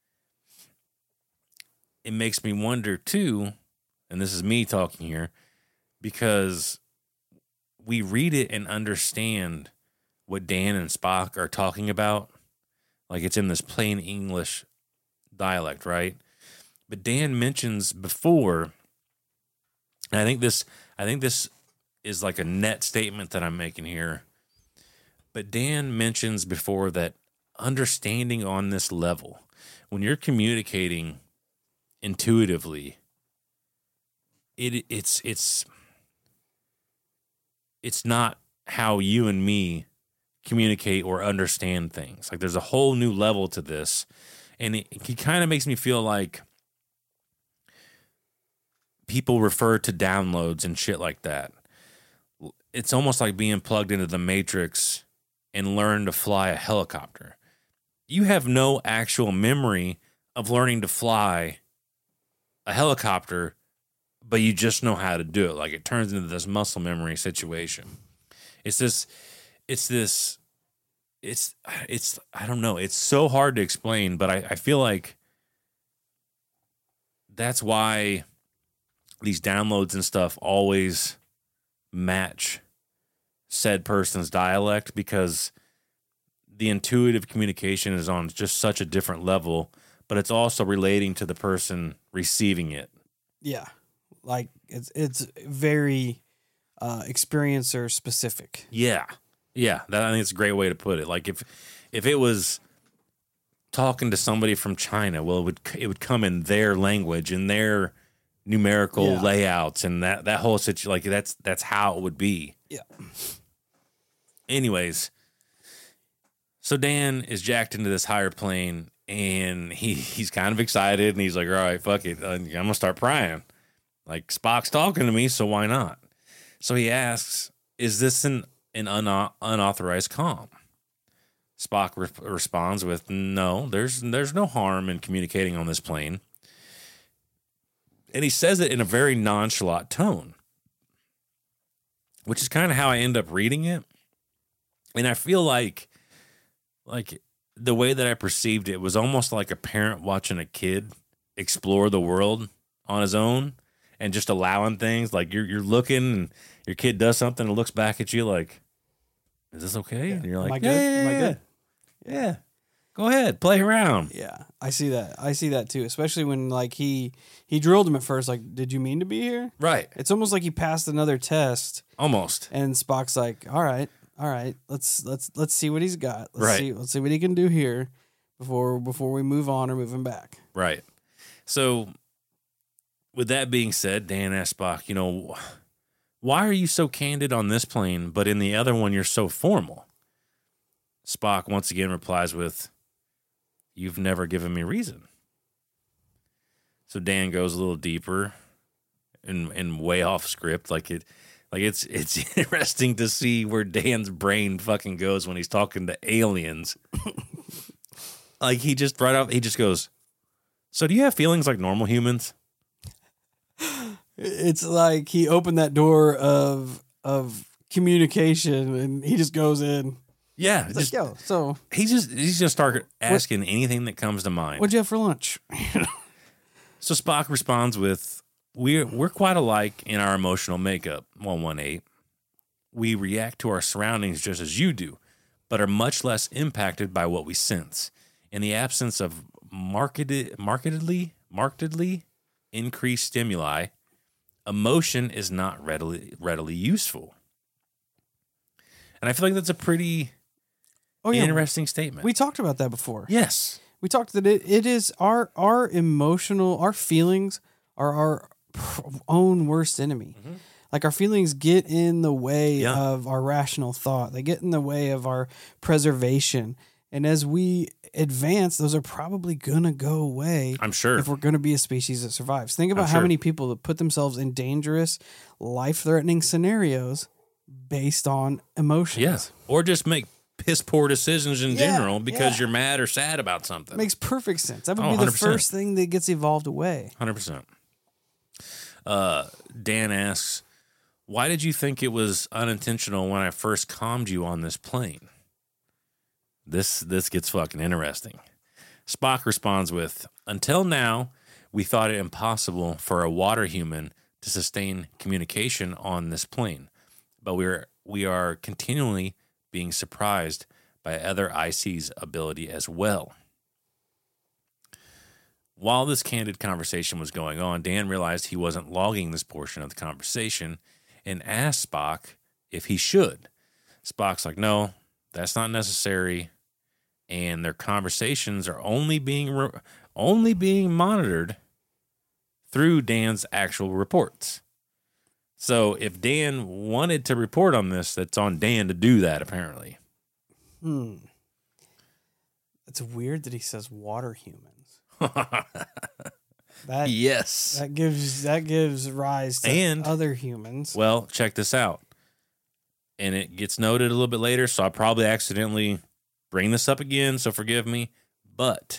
D: It makes me wonder, too, and this is me talking here, because we read it and understand what Dan and Spock are talking about. Like it's in this plain English dialect, right? But Dan mentions before, and I think this, I think this is like a net statement that I'm making here. But Dan mentions before that understanding on this level, when you're communicating intuitively, it it's it's it's not how you and me communicate or understand things. Like there's a whole new level to this. And it, it kind of makes me feel like people refer to downloads and shit like that. It's almost like being plugged into the Matrix and learn to fly a helicopter. You have no actual memory of learning to fly a helicopter, but you just know how to do it. Like it turns into this muscle memory situation. It's this, it's this, it's, it's, I don't know. It's so hard to explain, but I, I feel like that's why these downloads and stuff always match said person's dialect, because the intuitive communication is on just such a different level, but it's also relating to the person receiving it.
C: Yeah. Like it's it's very uh, experiencer specific.
D: Yeah. Yeah. That, I think it's a great way to put it. Like if if it was talking to somebody from China, well, it would it would come in their language, in their numerical
C: Yeah.
D: layouts, and that, that whole situation, like that's that's how it would be.
C: Yeah.
D: Anyways, so Dan is jacked into this higher plane, and he, he's kind of excited, and he's like, all right, fuck it. I'm going to start prying. Like, Spock's talking to me, so why not? So he asks, is this an, an un- unauthorized comm? Spock re- responds with, no, there's there's no harm in communicating on this plane. And he says it in a very nonchalant tone, which is kind of how I end up reading it. And I feel like, like the way that I perceived it was almost like a parent watching a kid explore the world on his own and just allowing things. Like you're you're looking, and your kid does something and looks back at you like, "Is this okay?" And you're
C: Am
D: like,
C: I
D: "Yeah,
C: good?
D: yeah,
C: Am I
D: yeah,
C: good?"
D: yeah. Go ahead, play around."
C: Yeah, I see that. I see that too, especially when like he he drilled him at first. Like, did you mean to be here?
D: Right,
C: It's almost like he passed another test,
D: almost.
C: and Spock's like, "All right, all right, let's let's let's see what he's got. Let's
D: Right.
C: see let's see what he can do here before before we move on or move him back."
D: Right. So, with that being said, Dan asked Spock, you know, why are you so candid on this plane, but in the other one you're so formal? Spock once again replies with, you've never given me reason. So Dan goes a little deeper and and way off script. Like it like it's it's interesting to see where Dan's brain fucking goes when he's talking to aliens. Like he just right off he just goes, so do you have feelings like normal humans?
C: It's like he opened that door of of communication, and he just goes in.
D: Yeah.
C: It's
D: Just,
C: like, yo, so
D: he just he's just start asking anything that comes to mind.
C: what'd you have for lunch?
D: So Spock responds with, We're we're quite alike in our emotional makeup, one one eight. We react to our surroundings just as you do, but are much less impacted by what we sense. In the absence of marketed markedly markedly increased stimuli, emotion is not readily readily useful. And I feel like that's a pretty
C: Oh yeah,
D: interesting statement.
C: we talked about that before.
D: yes.
C: We talked that it, it is our our emotional, our feelings are our own worst enemy.
D: Mm-hmm.
C: Like our feelings get in the way
D: Yeah.
C: of our rational thought. They get in the way of our preservation. And as we advance, those are probably gonna go away.
D: I'm sure.
C: If we're gonna be a species that survives. Think about
D: I'm
C: how
D: sure.
C: many people that put themselves in dangerous, life-threatening scenarios based on emotions.
D: Yes. Or just make piss poor decisions in
C: Yeah,
D: general because
C: yeah.
D: you're mad or sad about something.
C: Makes perfect sense. That would
D: Oh,
C: be
D: one
C: the
D: hundred percent.
C: first thing that gets evolved away.
D: one hundred percent. Uh, Dan asks, why did you think it was unintentional when I first calmed you on this plane? This this gets fucking interesting. Spock responds with, until now, we thought it impossible for a water human to sustain communication on this plane, but we're we are continually being surprised by other I C's ability as well. While this candid conversation was going on, Dan realized he wasn't logging this portion of the conversation and asked Spock if he should. Spock's like, no, that's not necessary, and their conversations are only being re- only being monitored through Dan's actual reports. So if Dan wanted to report on this, that's on Dan to do that, apparently.
C: Hmm. It's weird that he says water humans. That
D: yes.
C: That gives that gives rise to
D: And-
C: other humans.
D: Well, check this out. And it gets noted a little bit later, so I'll probably accidentally bring this up again, so forgive me. But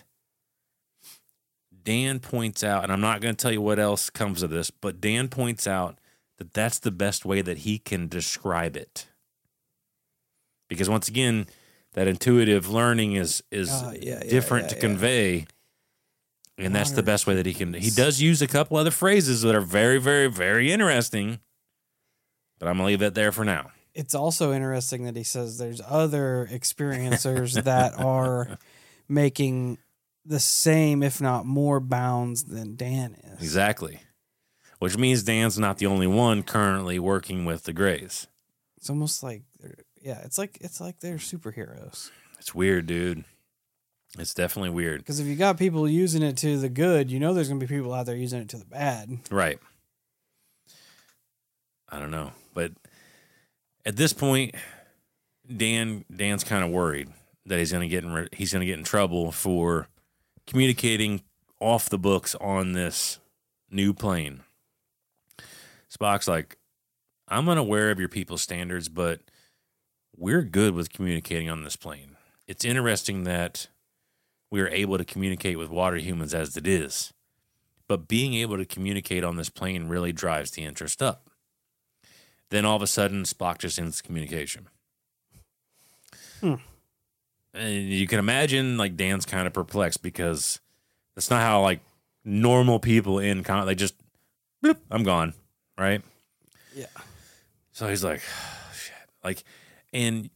D: Dan points out, and I'm not going to tell you what else comes of this, but Dan points out that that's the best way that he can describe it. Because once again, that intuitive learning is is
C: Uh, yeah, yeah,
D: different
C: yeah,
D: to
C: yeah.
D: convey. And that's the
C: Water
D: best way that he can. He does use a couple other phrases that are very, very, very interesting. But I'm going to leave that there for now.
C: It's also interesting that he says there's other experiencers that are making the same, if not more, bounds than Dan is.
D: Exactly. Which means Dan's not the only one currently working with the Greys.
C: It's almost like, they're- yeah, it's like it's like they're superheroes.
D: It's weird, dude. It's definitely weird.
C: Because if you got people using it to the good, you know there's going to be people out there using it to the bad.
D: Right. I don't know. But at this point, Dan Dan's kind of worried that he's going to get in re- he's going to get in trouble for communicating off the books on this new plane. Spock's like, I'm unaware of your people's standards, but we're good with communicating on this plane. It's interesting that we are able to communicate with water humans as it is, but being able to communicate on this plane really drives the interest up. Then all of a sudden, Spock just ends communication.
C: Hmm.
D: And you can imagine, like, Dan's kind of perplexed because that's not how, like, normal people in con- they just, bloop, I'm gone, right?
C: Yeah.
D: So he's like, shit. Like, and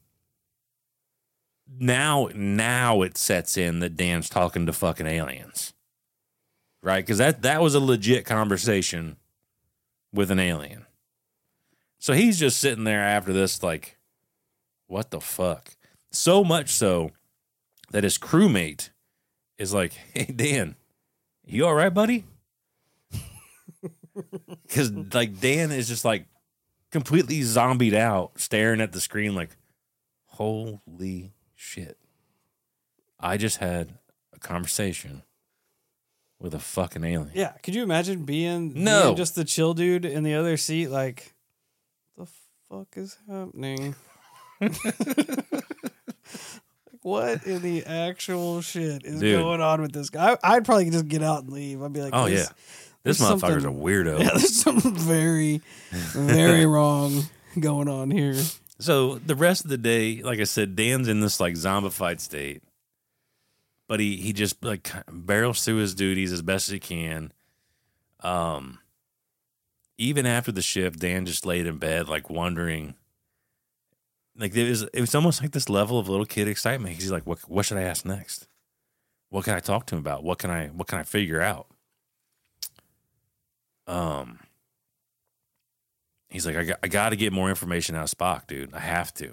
D: now, now it sets in that Dan's talking to fucking aliens, right? Because that, that was a legit conversation with an alien. So he's just sitting there after this, like, what the fuck? So much so that his crewmate is like, hey, Dan, you all right, buddy? Because, like, Dan is just, like, completely zombied out, staring at the screen like, holy shit. I just had a conversation with a fucking alien.
C: Yeah. Could you imagine being,
D: No.
C: being just the chill dude in the other seat? Like, the fuck is happening? Like, what in the actual shit is
D: Dude.
C: going on with this guy? I, I'd probably just get out and leave. I'd be like,
D: Oh,
C: this,
D: yeah. This
C: there's
D: motherfucker's a
C: something-
D: weirdo.
C: Yeah, there's something very, very wrong going on here.
D: So the rest of the day, like I said, Dan's in this like zombified state, but he he just like barrels through his duties as best as he can. Um, even after the shift, Dan just laid in bed like wondering. Like it was, it was almost like this level of little kid excitement. He's like, "What what should I ask next? What can I talk to him about? What can I what can I figure out?" Um. He's like, I got, I got to get more information out of Spock, dude. I have to.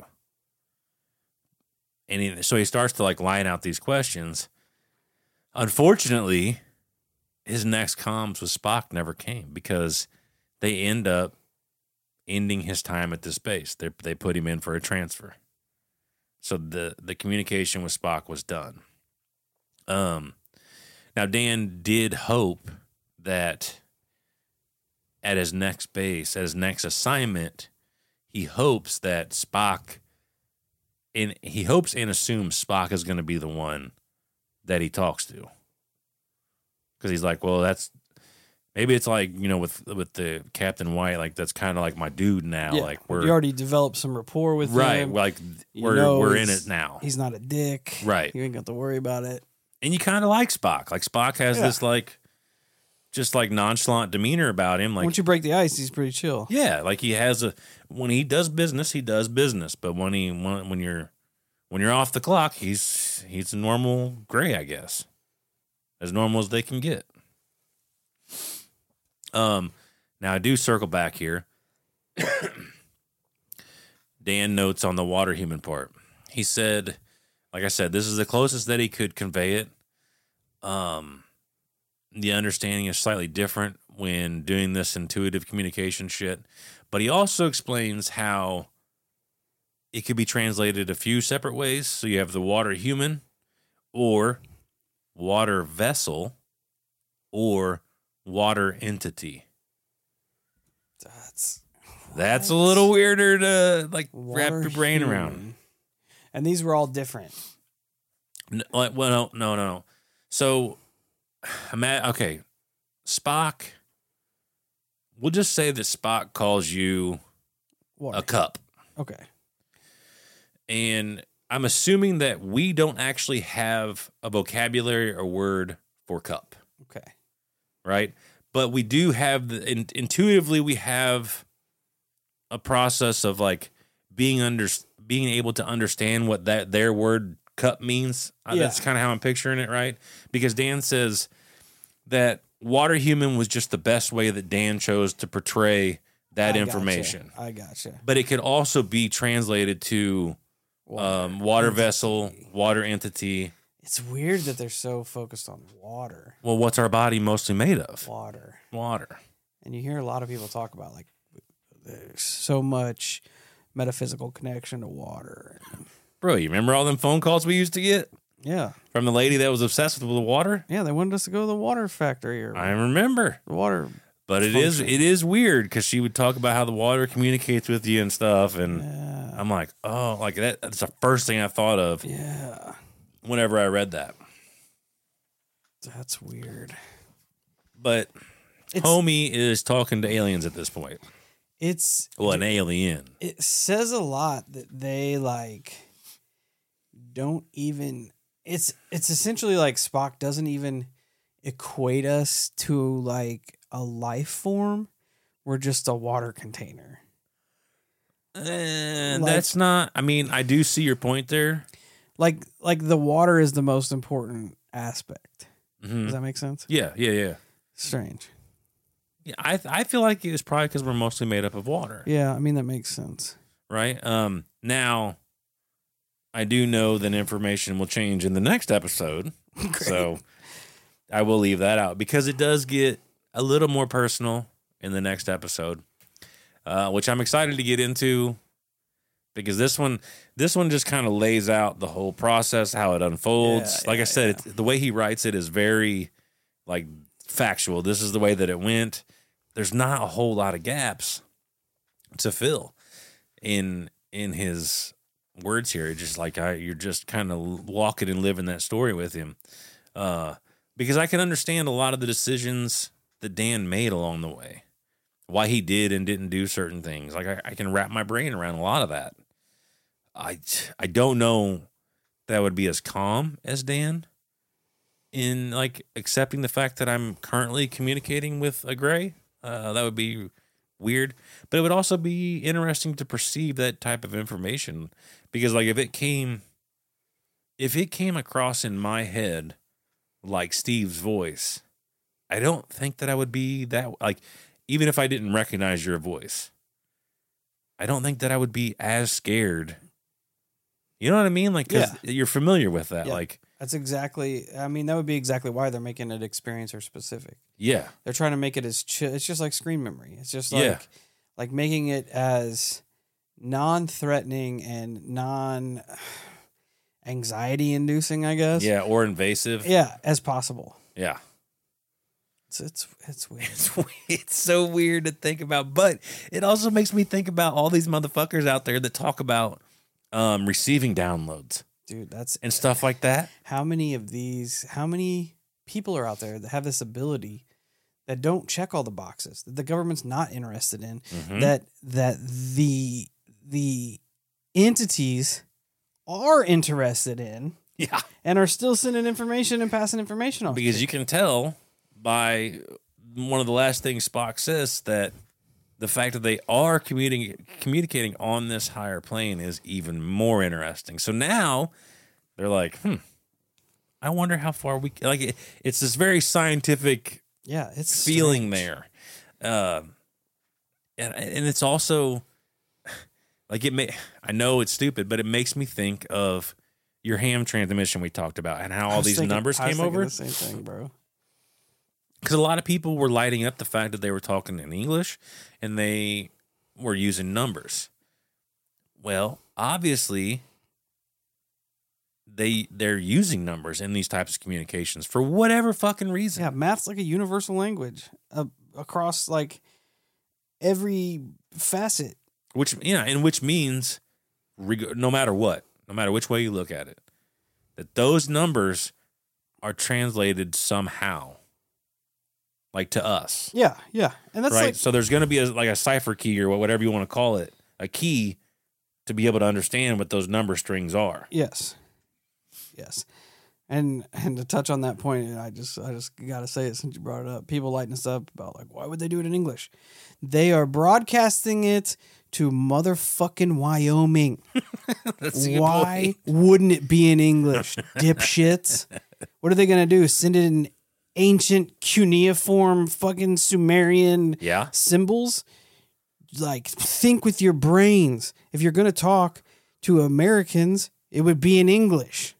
D: And he, so he starts to like line out these questions. Unfortunately, his next comms with Spock never came because they end up ending his time at this base. They they put him in for a transfer. So the the communication with Spock was done. Um, now Dan did hope that at his next base, at his next assignment, he hopes that Spock, and he hopes and assumes Spock is going to be the one that he talks to. Because he's like, well, that's, maybe it's like, you know, with with the Captain White, like that's kind of like my dude now.
C: Yeah,
D: Like we're
C: you already developed some rapport with
D: right,
C: him.
D: like
C: You
D: we're
C: know
D: we're in
C: he's-
D: it now,
C: He's not a dick.
D: Right.
C: You ain't got to worry about it.
D: and you kind of like Spock. Like Spock has
C: Yeah.
D: this like, just like nonchalant demeanor about him. Like
C: Once you break the ice, he's pretty chill.
D: yeah, like he has a when he does business, he does business. But when he when, when you're when you're off the clock, he's he's a normal gray, I guess, as normal as they can get. Um, now I do circle back here. Dan notes on the water human part. He said, like I said, this is the closest that he could convey it. Um, the understanding is slightly different when doing this intuitive communication shit. But he also explains how it could be translated a few separate ways. So you have the water human, or water vessel, or water entity.
C: That's
D: That's a little weirder to like wrap
C: water
D: your brain
C: human.
D: around.
C: And these were all different.
D: No, like, well, no, no, no, no. So, ima- okay, Spock. We'll just say that Spock calls you
C: Water.
D: a cup,
C: Okay.
D: and I'm assuming that we don't actually have a vocabulary or word for cup,
C: Okay.
D: right? But we do have the in, intuitively we have a process of like being under being able to understand what that their word cup means. Uh,
C: Yeah.
D: That's kind of how I'm picturing it, right? Because Dan says that water human was just the best way that Dan chose to portray that
C: I
D: information.
C: Gotcha. I gotcha.
D: But it could also be translated to um, water vessel, water entity.
C: It's weird that they're so focused on water.
D: Well, what's our body mostly made of?
C: Water.
D: Water.
C: And you hear a lot of people talk about like there's so much metaphysical connection to water.
D: Bro, you remember all them phone calls we used to get
C: Yeah.
D: from the lady that was obsessed with the water?
C: Yeah, they wanted us to go to the water factory or
D: I remember.
C: the water.
D: But it is
C: function.
D: it is weird because she would talk about how the water communicates with you and stuff, and
C: Yeah.
D: I'm like, oh, like that. That's the first thing I thought of
C: Yeah.
D: whenever I read that.
C: That's weird.
D: But
C: It's
D: homie is talking to aliens at this point.
C: it's
D: Well, an alien.
C: it says a lot that they like don't even it's it's essentially like Spock doesn't even equate us to like a life form. We're just a water container.
D: Eh,
C: Like-
D: that's not. I mean, I do see your point there.
C: Like like the water is the most important aspect.
D: Mhm.
C: Does that make sense?
D: Yeah, yeah, yeah.
C: Strange.
D: Yeah, I I feel like it was probably because we're mostly made up of water,
C: Yeah, I mean that makes sense.
D: right? Um, now, I do know that information will change in the next episode, so I will leave that out because it does get a little more personal in the next episode, uh, which I'm excited to get into because this one this one just kind of lays out the whole process, how it unfolds.
C: Yeah,
D: like I
C: yeah,
D: said,
C: yeah.
D: it's, the way he writes it is very like factual. This is the way that it went. There's not a whole lot of gaps to fill in in his words here. It's just like I, you're just kind of walking and living that story with him, uh, because I can understand a lot of the decisions that Dan made along the way, why he did and didn't do certain things. Like I, I can wrap my brain around a lot of that. I I don't know that I would be as calm as Dan in like accepting the fact that I'm currently communicating with a gray. Uh, that would be weird, but it would also be interesting to perceive that type of information because, like, if it came, if it came across in my head like Steve's voice, I don't think that I would be that like, even if I didn't recognize your voice, I don't think that I would be as scared. You know what I mean? Like, because you're familiar with that,
C: Yeah.
D: like.
C: That's exactly. I mean, that would be exactly why they're making it experiencer specific.
D: Yeah.
C: They're trying to make it as chill. It's just like screen memory. It's just like
D: Yeah.
C: like making it as non-threatening and non anxiety inducing, I guess.
D: Yeah. Or invasive.
C: Yeah, as possible.
D: Yeah.
C: It's it's it's weird.
D: It's, it's so weird to think about, but it also makes me think about all these motherfuckers out there that talk about um, receiving downloads
C: Dude, that's
D: and stuff like that.
C: how many of these how many people are out there that have this ability that don't check all the boxes that the government's not interested in,
D: Mhm.
C: that that the the entities are interested in
D: Yeah.
C: and are still sending information and passing information off.
D: Because
C: to.
D: you can tell by one of the last things Spock says that the fact that they are communicating communicating on this higher plane is even more interesting. So now they're like, hmm, I wonder how far we like. It, it's this very scientific
C: yeah, it's
D: feeling
C: strange.
D: there, uh, and and it's also like it may. I know it's stupid, but it makes me think of your ham transmission we talked about and how
C: I
D: all
C: was
D: these
C: thinking-
D: numbers
C: I was
D: came
C: thinking
D: over.
C: the same thing, bro.
D: Because a lot of people were lighting up the fact that they were talking in English and they were using numbers. Well, obviously, they they're using numbers in these types of communications for whatever fucking reason.
C: Yeah, math's like a universal language uh, across like every facet.
D: Which yeah, and which means reg- no matter what, no matter which way you look at it, that those numbers are translated somehow, like to us.
C: Yeah, yeah, and that's
D: right.
C: like
D: So there's going to be a, like a cipher key or whatever you want to call it, a key to be able to understand what those number strings are.
C: yes, yes, and and to touch on that point, I just I just gotta say it since you brought it up. People lighting us up about like why would they do it in English? They are broadcasting it to motherfucking Wyoming.
D: That's a good
C: Why
D: point.
C: wouldn't it be in English, dipshits? What are they gonna do? Send it in ancient cuneiform fucking Sumerian
D: Yeah.
C: symbols? Like, think with your brains. If you're gonna talk to Americans, it would be in English.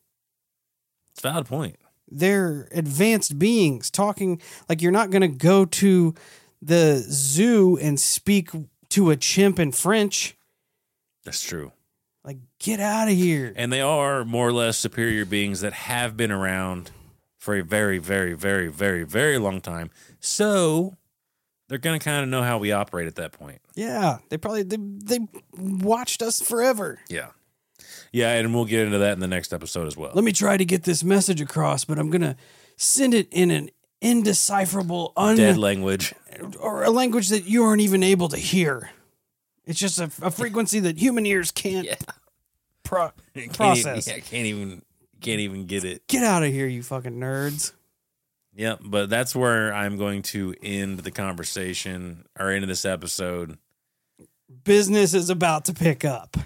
D: It's a valid point.
C: They're advanced beings talking like you're not gonna go to the zoo and speak to a chimp in French.
D: That's true.
C: Like, get out of here.
D: And they are more or less superior beings that have been around for a very, very, very, very, very long time. So they're going to kind of know how we operate at that point.
C: Yeah, they probably they they watched us forever.
D: Yeah. Yeah, and we'll get into that in the next episode as well.
C: Let me try to get this message across, but I'm gonna send it in an indecipherable, un
D: Dead language.
C: or a language that you aren't even able to hear. It's just a, a frequency that human ears can't
D: Yeah.
C: pro-
D: Can't
C: process.
D: Even, yeah, can't even can't even get it.
C: Get out of here, you fucking nerds.
D: Yep, but that's where I'm going to end the conversation or end this episode.
C: Business is about to pick up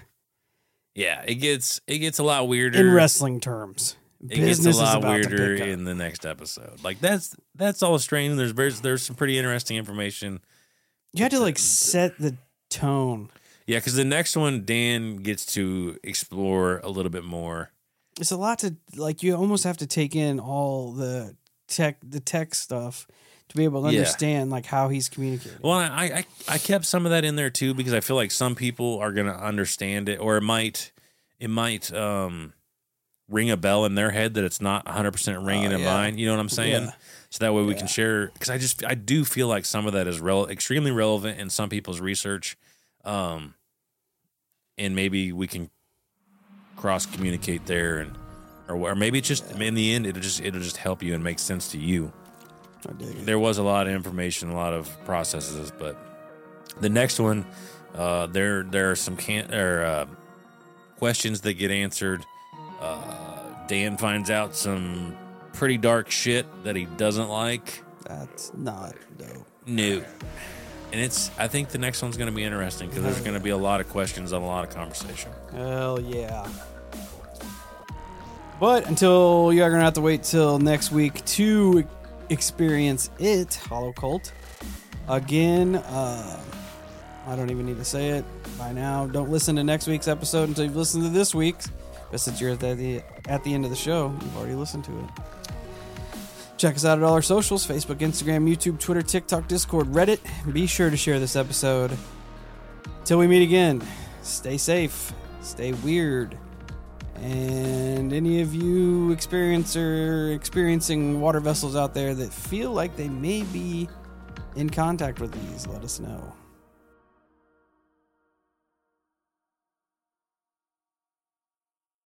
D: Yeah, it gets it gets a lot weirder.
C: in wrestling terms.
D: It
C: Business
D: gets a
C: is
D: lot
C: about to
D: weirder
C: pick up.
D: in the next episode. Like that's that's all strange. There's there's, there's some pretty interesting information.
C: You had to like set the tone.
D: Yeah, because the next one Dan gets to explore a little bit more.
C: It's a lot to like. You almost have to take in all the tech, the tech stuff, to be able to
D: Yeah.
C: understand like how he's communicating.
D: Well, I, I I kept some of that in there too because I feel like some people are gonna understand it, or it might it might um, ring a bell in their head that it's not one hundred percent ringing
C: Oh,
D: in
C: yeah.
D: mine. You know what I'm saying?
C: Yeah.
D: So that way we
C: Yeah.
D: can share. Because I just I do feel like some of that is rel- extremely relevant in some people's research, um, and maybe we can cross communicate there, and or or maybe it's just in the end it'll just it'll just help you and make sense to you.
C: I dig it.
D: There was a lot of information, a lot of processes, but the next one, uh, there there are some can or uh, questions that get answered. Uh, Dan finds out some pretty dark shit that he doesn't like.
C: That's not dope.
D: No, and it's. I think the next one's going to be interesting because there's going to be a lot of questions and a lot of conversation.
C: Hell yeah. But until you're gonna have to wait till next week to experience it, Hollow Cult. Again, uh, I don't even need to say it by now. Don't listen to next week's episode until you've listened to this week's. But since you're at the at the end of the show, you've already listened to it. Check us out at all our socials: Facebook, Instagram, YouTube, Twitter, TikTok, Discord, Reddit. Be sure to share this episode. Till we meet again, stay safe, stay weird. And any of you experience or experiencing water vessels out there that feel like they may be in contact with these, let us know.